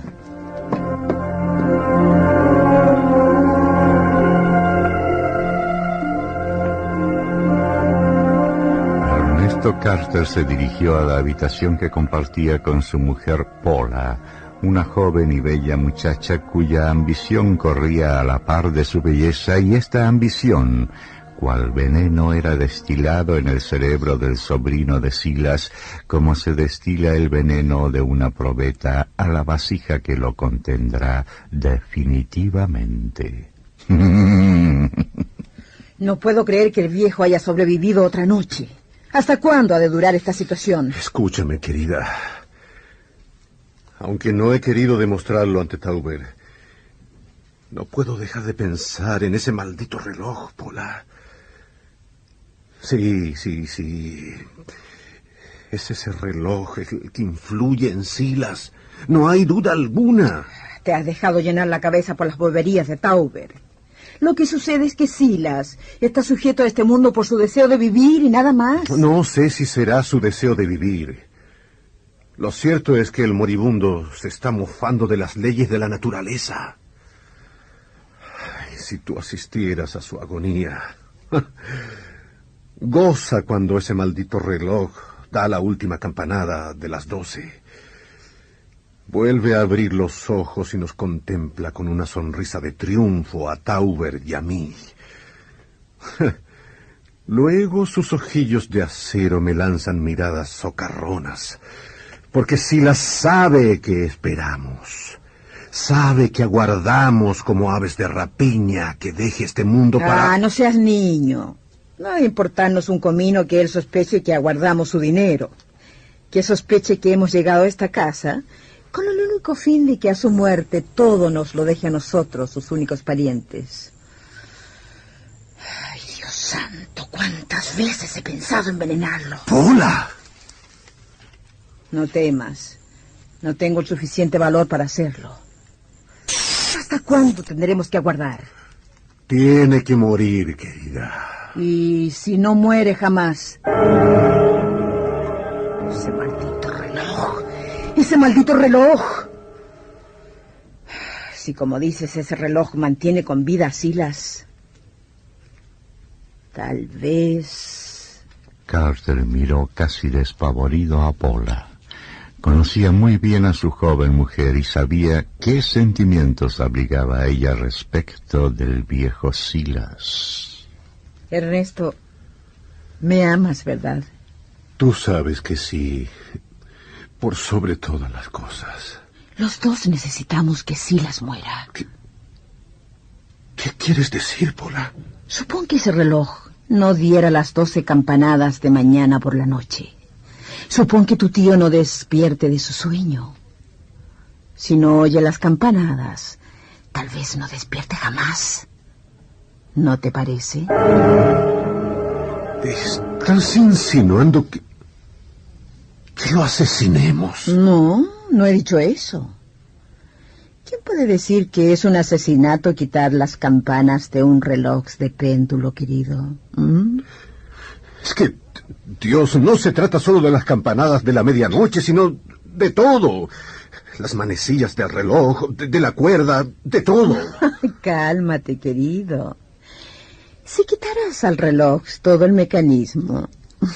Ernesto Carter se dirigió a la habitación que compartía con su mujer Paula, una joven y bella muchacha cuya ambición corría a la par de su belleza, y esta ambición cual veneno era destilado en el cerebro del sobrino de Silas, como se destila el veneno de una probeta a la vasija que lo contendrá definitivamente. No puedo creer que el viejo haya sobrevivido otra noche. ¿Hasta cuándo ha de durar esta situación? Escúchame, querida. Aunque no he querido demostrarlo ante Tauber, no puedo dejar de pensar en ese maldito reloj, Paula. Sí, sí, sí. Es ese reloj el que influye en Silas. No hay duda alguna. Te has dejado llenar la cabeza por las boberías de Tauber. Lo que sucede es que Silas está sujeto a este mundo por su deseo de vivir y nada más. No sé si será su deseo de vivir. Lo cierto es que el moribundo se está mofando de las leyes de la naturaleza. Ay, si tú asistieras a su agonía. Goza cuando ese maldito reloj da la última campanada de las doce. Vuelve a abrir los ojos y nos contempla con una sonrisa de triunfo a Tauber y a mí. Luego sus ojillos de acero me lanzan miradas socarronas, porque Silas sabe que esperamos. Sabe que aguardamos como aves de rapiña que deje este mundo para... Ah, no seas niño. No debe importarnos un comino que él sospeche que aguardamos su dinero. Que sospeche que hemos llegado a esta casa con el único fin de que a su muerte todo nos lo deje a nosotros, sus únicos parientes. Ay, Dios santo, cuántas veces he pensado envenenarlo. ¡Paula! No temas. No tengo el suficiente valor para hacerlo. ¿Hasta cuándo tendremos que aguardar? Tiene que morir, querida. Y si no muere jamás... Ese maldito reloj. Ese maldito reloj. Si, como dices, ese reloj mantiene con vida a Silas, tal vez... Carter miró casi despavorido a Paula. Conocía muy bien a su joven mujer y sabía qué sentimientos abrigaba a ella respecto del viejo Silas. Ernesto, me amas, ¿verdad? Tú sabes que sí, por sobre todas las cosas. Los dos necesitamos que Silas muera. ¿Qué, qué quieres decir, Paula? Supón que ese reloj no diera las doce campanadas de mañana por la noche. Supón que tu tío no despierte de su sueño. Si no oye las campanadas, tal vez no despierte jamás. ¿No te parece? ¿Estás insinuando que... que lo asesinemos? No, no he dicho eso. ¿Quién puede decir que es un asesinato quitar las campanas de un reloj de péndulo, querido? ¿Mm? Es que, Dios, no se trata solo de las campanadas de la medianoche, sino de todo. Las manecillas del reloj, de, de la cuerda, de todo. Cálmate, querido. Si quitaras al reloj todo el mecanismo,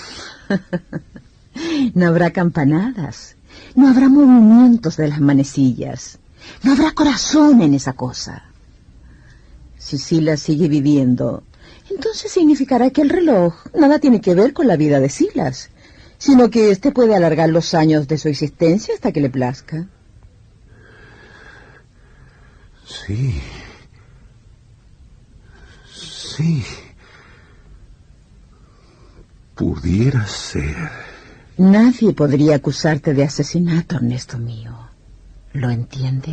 no habrá campanadas, no habrá movimientos de las manecillas, no habrá corazón en esa cosa. Si Silas sigue viviendo, entonces significará que el reloj nada tiene que ver con la vida de Silas, sino que éste puede alargar los años de su existencia hasta que le plazca. Sí. Sí. Pudiera ser. Nadie podría acusarte de asesinato, Ernesto mío. ¿Lo entiendes?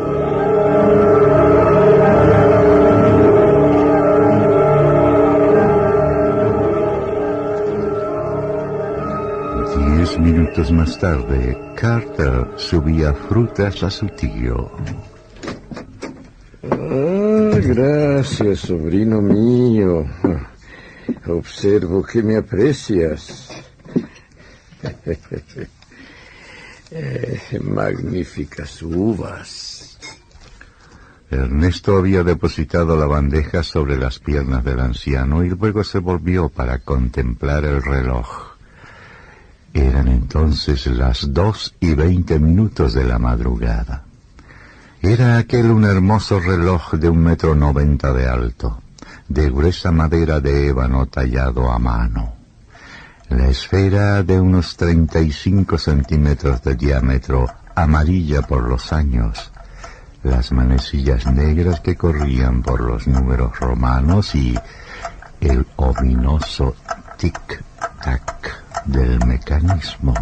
Diez minutos más tarde, Carter subía frutas a su tío. Ah, gracias, sobrino mío. Observo que me aprecias. eh, magníficas uvas. Ernesto había depositado la bandeja sobre las piernas del anciano y luego se volvió para contemplar el reloj. Eran entonces las dos y veinte minutos de la madrugada. Era aquel un hermoso reloj de un metro noventa de alto, de gruesa madera de ébano tallado a mano. La esfera de unos treinta y cinco centímetros de diámetro, amarilla por los años, las manecillas negras que corrían por los números romanos y el ominoso tic-tac del mecanismo.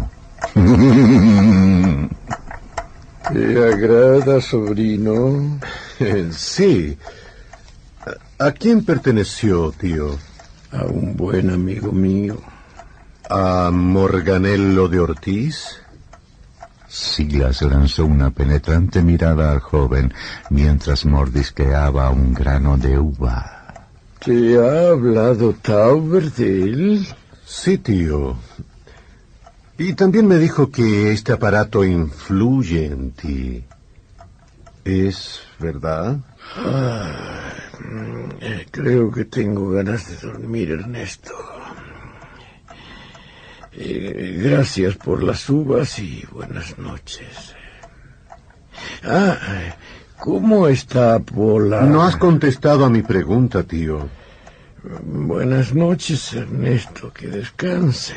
¿Te agrada, sobrino? Sí. ¿A quién perteneció, tío? A un buen amigo mío. ¿A Morganello de Ortiz? Silas lanzó una penetrante mirada al joven mientras mordisqueaba un grano de uva. ¿Te ha hablado Tauber de él? Sí, tío. Y también me dijo que este aparato influye en ti. ¿Es verdad? Ah, creo que tengo ganas de dormir, Ernesto. Eh, gracias por las uvas y buenas noches. Ah, ¿cómo está Pola? No has contestado a mi pregunta, tío. Buenas noches, Ernesto, que descanses.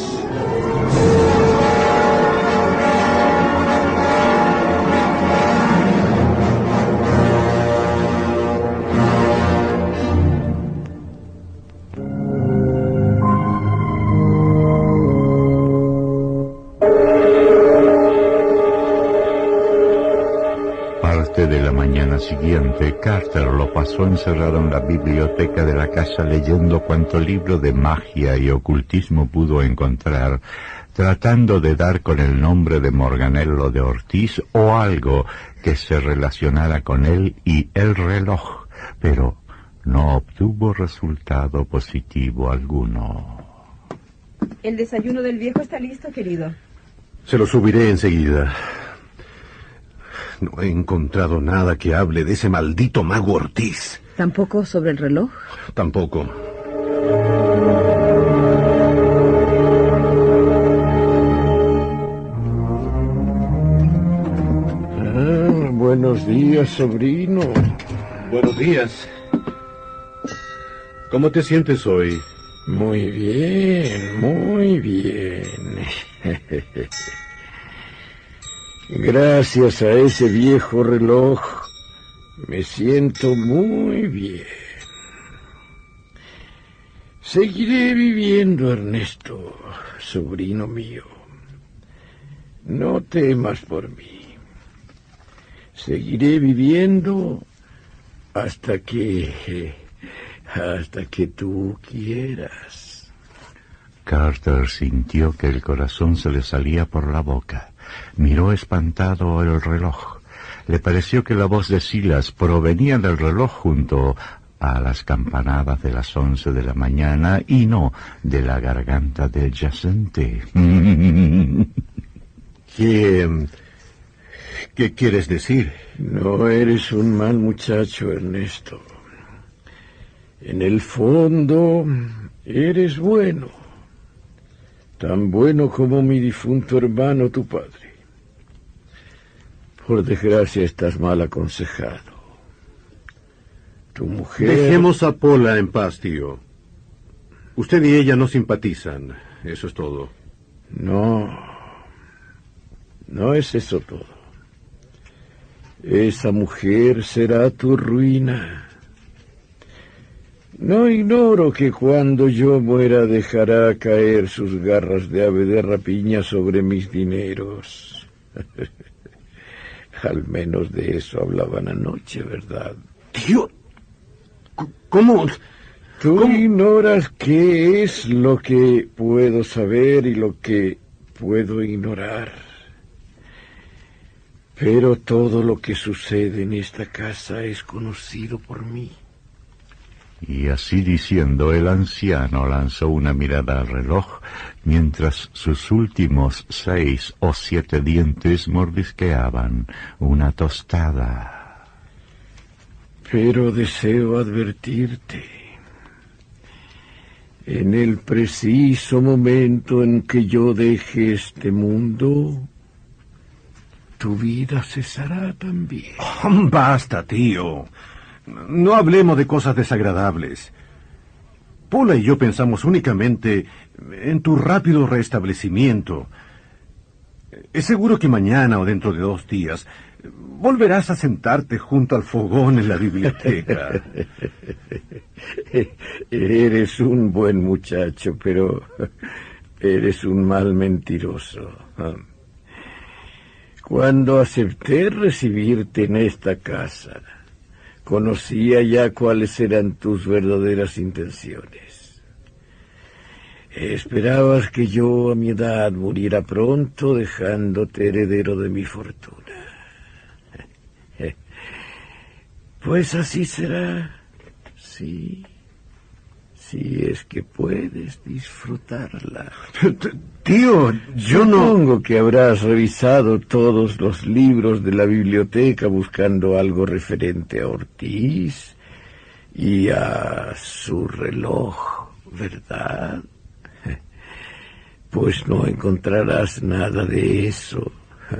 De la mañana siguiente, Carter lo pasó encerrado en la biblioteca de la casa leyendo cuanto libro de magia y ocultismo pudo encontrar, tratando de dar con el nombre de Morganello de Ortiz o algo que se relacionara con él y el reloj, pero no obtuvo resultado positivo alguno. El desayuno del viejo está listo, querido. Se lo subiré enseguida. No he encontrado nada que hable de ese maldito mago Ortiz. ¿Tampoco sobre el reloj? Tampoco. Ah, buenos días, sobrino. Buenos días. ¿Cómo te sientes hoy? Muy bien, muy bien. Gracias a ese viejo reloj, me siento muy bien. Seguiré viviendo, Ernesto, sobrino mío. No temas por mí. Seguiré viviendo hasta que... hasta que tú quieras. Carter sintió que el corazón se le salía por la boca. Miró espantado el reloj. Le pareció que la voz de Silas provenía del reloj junto a las campanadas de las once de la mañana y no de la garganta del yacente. ¿Qué, ¿Qué quieres decir? No eres un mal muchacho, Ernesto. En el fondo, eres bueno. Tan bueno como mi difunto hermano, tu padre. Por desgracia, estás mal aconsejado. Tu mujer... Dejemos a Pola en paz, tío. Usted y ella no simpatizan. Eso es todo. No. No es eso todo. Esa mujer será tu ruina. No ignoro que cuando yo muera dejará caer sus garras de ave de rapiña sobre mis dineros. Al menos de eso hablaban anoche, ¿verdad? Tío, ¿cómo? Tú ¿Cómo? ignoras qué es lo que puedo saber y lo que puedo ignorar. Pero todo lo que sucede en esta casa es conocido por mí. Y así diciendo, el anciano lanzó una mirada al reloj, mientras sus últimos seis o siete dientes mordisqueaban una tostada. Pero deseo advertirte. En el preciso momento en que yo deje este mundo, tu vida cesará también. Oh, basta, tío. no hablemos de cosas desagradables. Paula y yo pensamos únicamente en tu rápido restablecimiento. Es seguro que mañana o dentro de dos días volverás a sentarte junto al fogón en la biblioteca. Eres un buen muchacho, pero eres un mal mentiroso. Cuando acepté recibirte en esta casa, conocía ya cuáles eran tus verdaderas intenciones. Esperabas que yo a mi edad muriera pronto, dejándote heredero de mi fortuna. Pues así será, sí, si es que puedes disfrutarla. Tío, yo no... Supongo que habrás revisado todos los libros de la biblioteca buscando algo referente a Ortiz y a su reloj, ¿verdad? Pues no encontrarás nada de eso.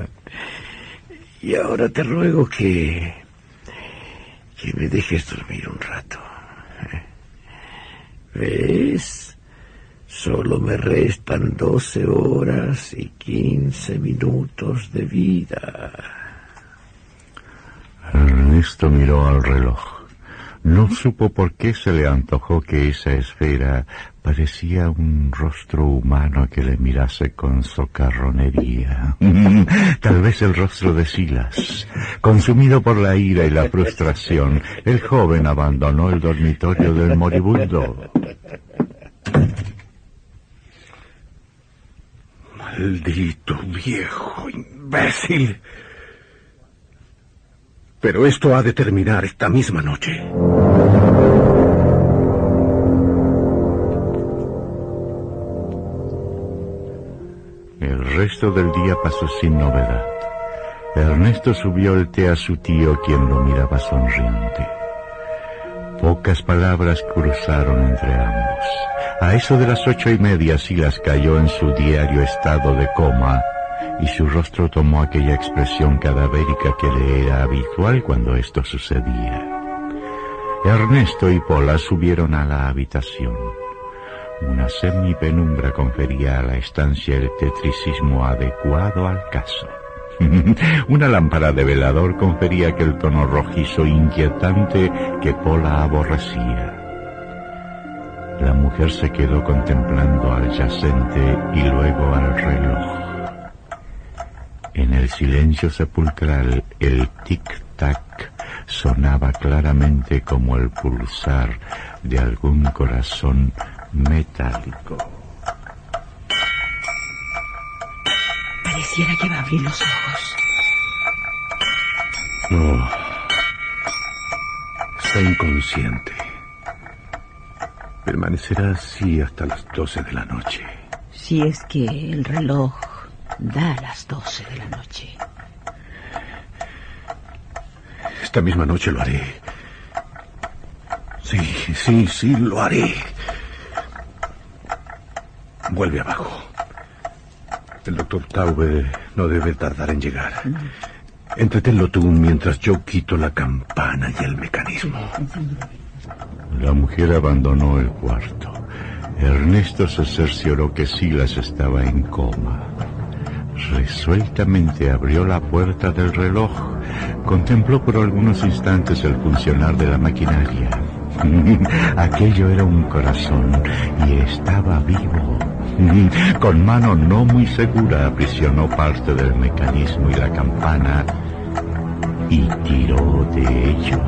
Y ahora te ruego que... que me dejes dormir un rato. ¿Ves? Solo me restan doce horas y quince minutos de vida. Ernesto miró al reloj. No supo por qué se le antojó que esa esfera parecía un rostro humano que le mirase con socarronería. Tal vez el rostro de Silas. Consumido por la ira y la frustración, el joven abandonó el dormitorio del moribundo. Maldito viejo imbécil. Pero esto ha de terminar esta misma noche. El resto del día pasó sin novedad. Ernesto subió el té a su tío, quien lo miraba sonriente. Pocas palabras cruzaron entre ambos. A eso de las ocho y media, Silas cayó en su diario estado de coma, y su rostro tomó aquella expresión cadavérica que le era habitual cuando esto sucedía. Ernesto y Paula subieron a la habitación. Una semipenumbra confería a la estancia el tetricismo adecuado al caso. Una lámpara de velador confería aquel tono rojizo inquietante que Paula aborrecía. La mujer se quedó contemplando al yacente y luego al reloj. En el silencio sepulcral, el tic-tac sonaba claramente como el pulsar de algún corazón metálico. Pareciera que va a abrir los ojos. No. Está inconsciente. Permanecerá así hasta las doce de la noche. Si es que el reloj da las doce de la noche. Esta misma noche lo haré. Sí, sí, sí, lo haré. Vuelve abajo. El doctor Taube no debe tardar en llegar. Entretenlo tú mientras yo quito la campana y el mecanismo. La mujer abandonó el cuarto. Ernesto se cercioró que Silas estaba en coma. Resueltamente abrió la puerta del reloj. Contempló por algunos instantes el funcionar de la maquinaria. Aquello era un corazón y estaba vivo. Con mano no muy segura aprisionó parte del mecanismo y la campana y tiró de ello.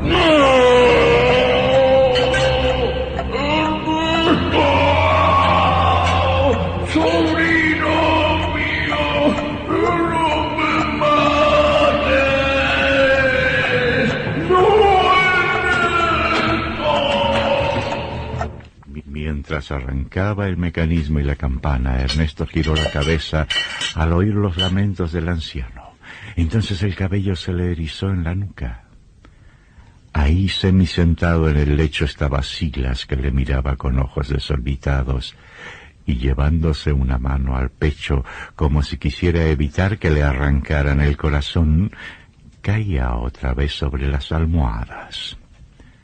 Mientras arrancaba el mecanismo y la campana, Ernesto giró la cabeza al oír los lamentos del anciano. Entonces el cabello se le erizó en la nuca. Ahí, semisentado en el lecho, estaba Silas, que le miraba con ojos desorbitados y llevándose una mano al pecho como si quisiera evitar que le arrancaran el corazón, caía otra vez sobre las almohadas.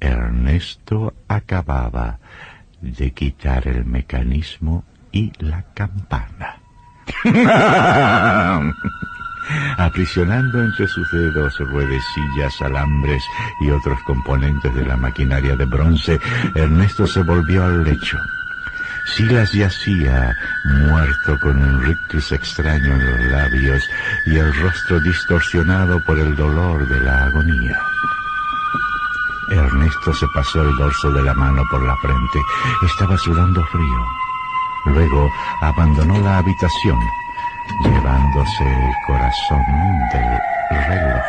Ernesto acababa de quitar el mecanismo y la campana. Aprisionando entre sus dedos ruedecillas, alambres y otros componentes de la maquinaria de bronce, Ernesto se volvió al lecho. Silas yacía muerto con un rictus extraño en los labios y el rostro distorsionado por el dolor de la agonía. Ernesto se pasó el dorso de la mano por la frente. Estaba sudando frío. Luego abandonó la habitación, llevándose el corazón del reloj.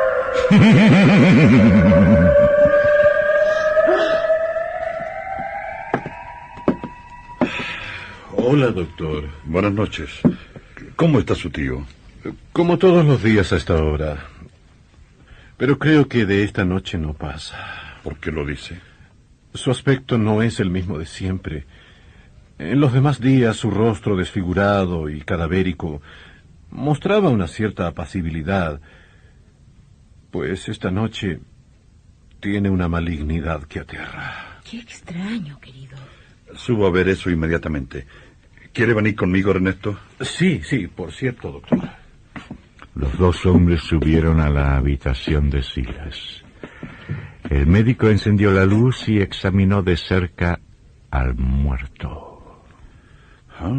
Hola, doctor. Buenas noches. ¿Cómo está su tío? Como todos los días a esta hora. Pero creo que de esta noche no pasa. ¿Por qué lo dice? Su aspecto no es el mismo de siempre. En los demás días su rostro desfigurado y cadavérico mostraba una cierta apacibilidad, pues esta noche tiene una malignidad que aterra. Qué extraño, querido. Subo a ver eso inmediatamente. ¿Quiere venir conmigo, Ernesto? Sí, sí, por cierto, doctor. Los dos hombres subieron a la habitación de Silas. El médico encendió la luz y examinó de cerca al muerto. ¿Ah?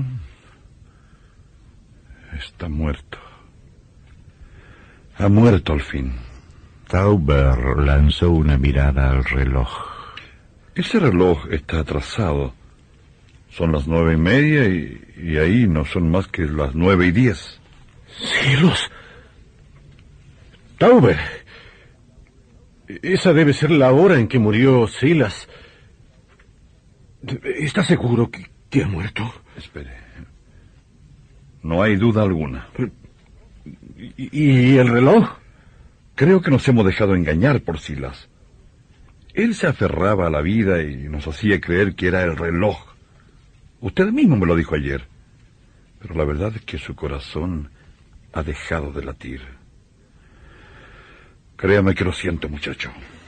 Está muerto. Ha muerto al fin. Tauber lanzó una mirada al reloj. Ese reloj está atrasado. Son las nueve y media y, y ahí no son más que las nueve y diez. ¡Cielos! Tauber. Esa debe ser la hora en que murió Silas. ¿Está seguro que, que ha muerto? Espere. No hay duda alguna. ¿Y, ¿Y el reloj? Creo que nos hemos dejado engañar por Silas. Él se aferraba a la vida y nos hacía creer que era el reloj. Usted mismo me lo dijo ayer. Pero la verdad es que su corazón ha dejado de latir. Créame que lo siento, muchacho.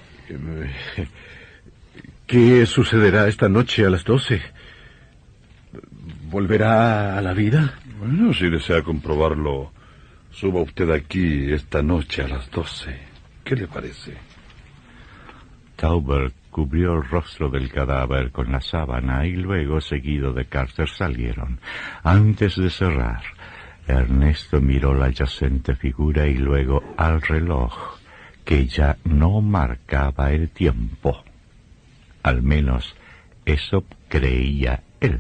¿Qué sucederá esta noche a las doce? ¿Volverá a la vida? Bueno, si desea comprobarlo, suba usted aquí esta noche a las doce. ¿Qué le parece? Tauber cubrió el rostro del cadáver con la sábana y luego, seguido de Carter, salieron. Antes de cerrar, Ernesto miró la yacente figura y luego al reloj, que ya no marcaba el tiempo. Al menos eso creía él.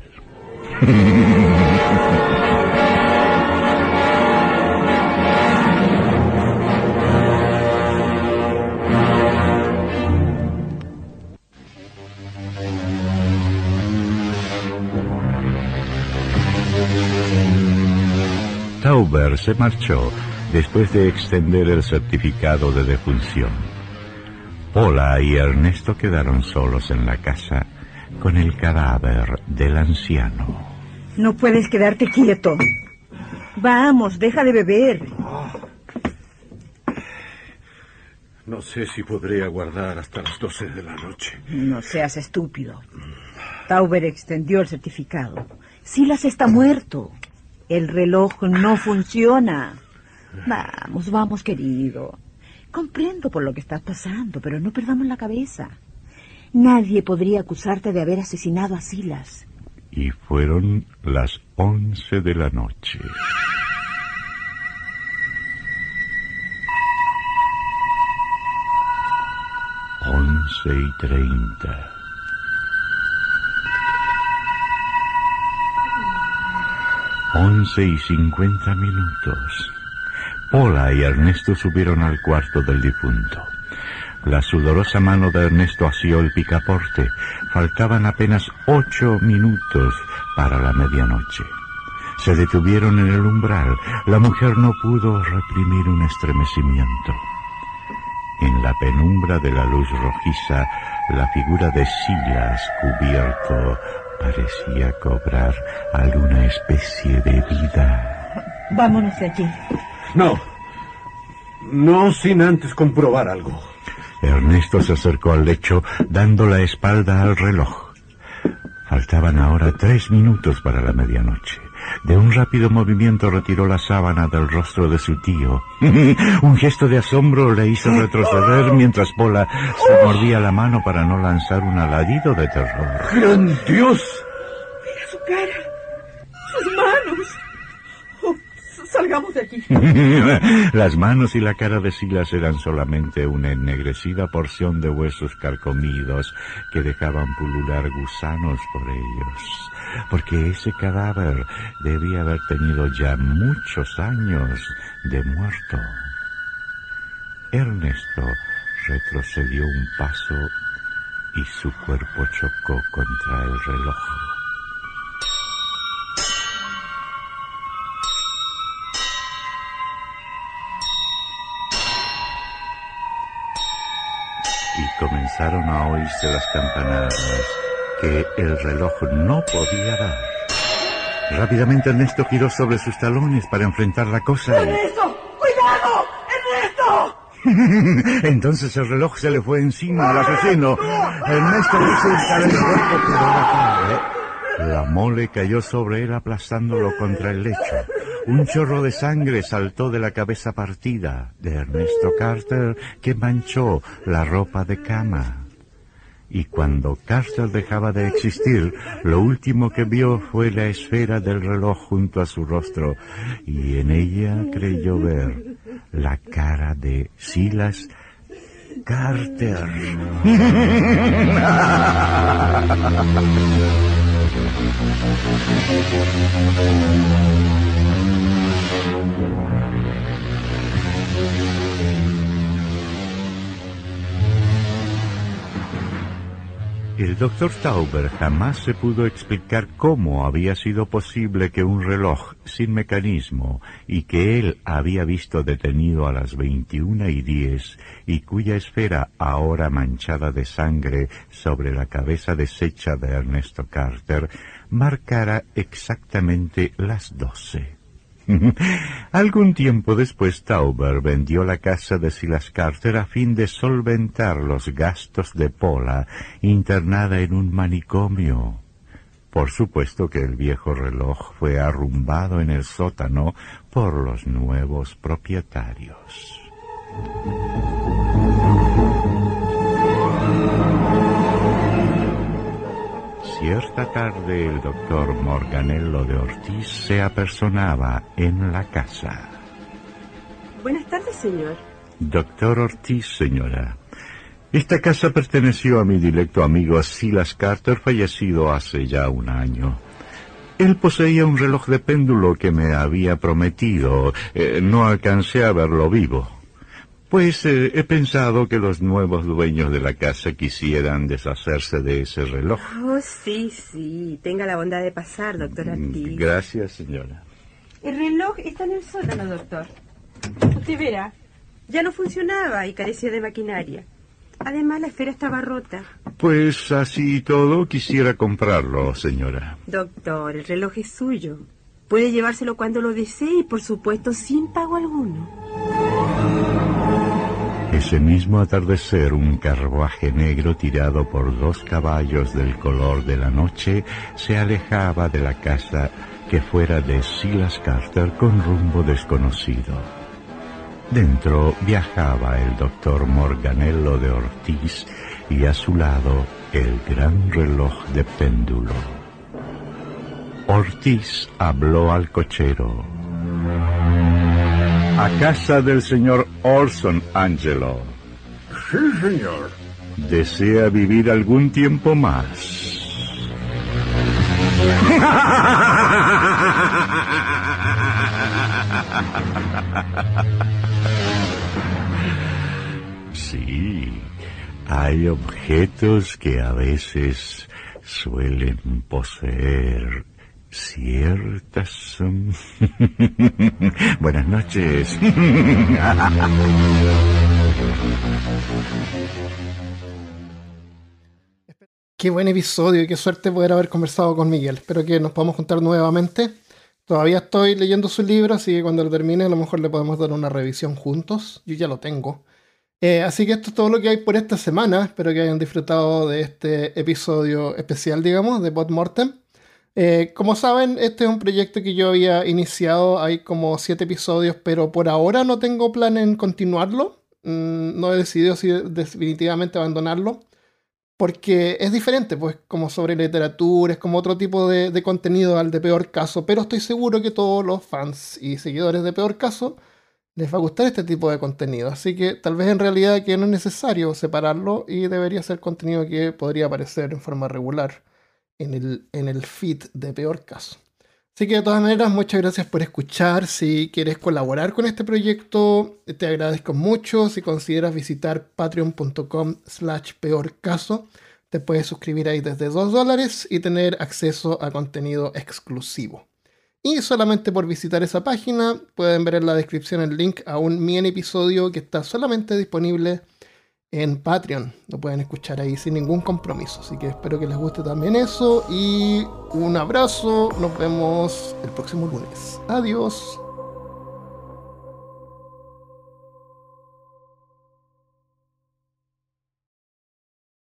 Tauber se marchó después de extender el certificado de defunción. Paula y Ernesto quedaron solos en la casa con el cadáver del anciano. No puedes quedarte quieto. Vamos, deja de beber. No sé si podré aguardar hasta las doce de la noche. No seas estúpido. Tauber extendió el certificado. Silas está muerto. El reloj no funciona. Vamos, vamos, querido. Comprendo por lo que estás pasando, pero no perdamos la cabeza. Nadie podría acusarte de haber asesinado a Silas. Y fueron las once de la noche. Once y treinta. Once y cincuenta minutos. Paula y Ernesto subieron al cuarto del difunto. La sudorosa mano de Ernesto asió el picaporte. Faltaban apenas ocho minutos para la medianoche. Se detuvieron en el umbral. La mujer no pudo reprimir un estremecimiento. En la penumbra de la luz rojiza, la figura de Silas cubierto parecía cobrar alguna especie de vida. Vámonos de aquí. No, no sin antes comprobar algo. Ernesto se acercó al lecho, dando la espalda al reloj. Faltaban ahora tres minutos para la medianoche. De un rápido movimiento retiró la sábana del rostro de su tío. Un gesto de asombro le hizo retroceder mientras Pola se mordía la mano para no lanzar un alarido de terror. ¡Gran Dios! Mira su cara, sus manos. Oh, salgamos de aquí. Las manos y la cara de Silas eran solamente una ennegrecida porción de huesos carcomidos que dejaban pulular gusanos por ellos. Porque ese cadáver debía haber tenido ya muchos años de muerto. Ernesto retrocedió un paso y su cuerpo chocó contra el reloj. Y comenzaron a oírse las campanadas que el reloj no podía dar. Rápidamente Ernesto giró sobre sus talones para enfrentar la cosa. ¡Ernesto! ¡Cuidado! ¡Ernesto! Entonces el reloj se le fue encima al asesino. Ernesto quiso hincar el cuerpo, pero era tarde. La mole cayó sobre él aplastándolo contra el lecho. Un chorro de sangre saltó de la cabeza partida de Ernesto Carter, que manchó la ropa de cama. Y cuando Carter dejaba de existir, lo último que vio fue la esfera del reloj junto a su rostro, y en ella creyó ver la cara de Silas Carter. El doctor Tauber jamás se pudo explicar cómo había sido posible que un reloj sin mecanismo y que él había visto detenido a las veintiuna y diez y cuya esfera ahora manchada de sangre sobre la cabeza deshecha de Ernesto Carter marcara exactamente las doce. Algún tiempo después Tauber vendió la casa de Silas Carter a fin de solventar los gastos de Pola, internada en un manicomio. Por supuesto que el viejo reloj fue arrumbado en el sótano por los nuevos propietarios. Cierta tarde el doctor Morganello de Ortiz se apersonaba en la casa. Buenas tardes, señor. Doctor Ortiz, señora. Esta casa perteneció a mi directo amigo Silas Carter, fallecido hace ya un año. Él poseía un reloj de péndulo que me había prometido. Eh, no alcancé a verlo vivo. Pues eh, he pensado que los nuevos dueños de la casa quisieran deshacerse de ese reloj. Oh, sí, sí. Tenga la bondad de pasar, doctor Ortiz. Gracias, señora. El reloj está en el sótano, doctor. Usted verá. Ya no funcionaba y carecía de maquinaria. Además, la esfera estaba rota. Pues así y todo, quisiera comprarlo, señora. Doctor, el reloj es suyo. Puede llevárselo cuando lo desee y, por supuesto, sin pago alguno. Ese mismo atardecer, un carruaje negro tirado por dos caballos del color de la noche se alejaba de la casa que fuera de Silas Carter con rumbo desconocido. Dentro viajaba el doctor Morganello de Ortiz y a su lado el gran reloj de péndulo. Ortiz habló al cochero. A casa del señor Orson, Angelo. Sí, señor. ¿Desea vivir algún tiempo más? Sí, hay objetos que a veces suelen poseer ciertas... Buenas noches. Qué buen episodio y qué suerte poder haber conversado con Miguel. Espero que nos podamos juntar nuevamente. Todavía estoy leyendo su libro, así que cuando lo termine a lo mejor le podemos dar una revisión juntos. Yo ya lo tengo. Eh, así que esto es todo lo que hay por esta semana. Espero que hayan disfrutado de este episodio especial, digamos, de Podmortem. Eh, como saben, este es un proyecto que yo había iniciado. Hay como siete episodios, pero por ahora no tengo plan en continuarlo. Mm, no he decidido si definitivamente abandonarlo. Porque es diferente, pues como sobre literatura, es como otro tipo de, de contenido al de Peor Caso. Pero estoy seguro que todos los fans y seguidores de Peor Caso les va a gustar este tipo de contenido. Así que tal vez en realidad que no es necesario separarlo y debería ser contenido que podría aparecer en forma regular en el, en el feed de Peor Caso. Así que de todas maneras, muchas gracias por escuchar. Si quieres colaborar con este proyecto, te agradezco mucho. Si consideras visitar patreon.com slash peorcaso, te puedes suscribir ahí desde dos dólares y tener acceso a contenido exclusivo. Y solamente por visitar esa página, pueden ver en la descripción el link a un mini episodio que está solamente disponible en Patreon. Lo pueden escuchar ahí sin ningún compromiso. Así que espero que les guste también eso. Y un abrazo. Nos vemos el próximo lunes. Adiós.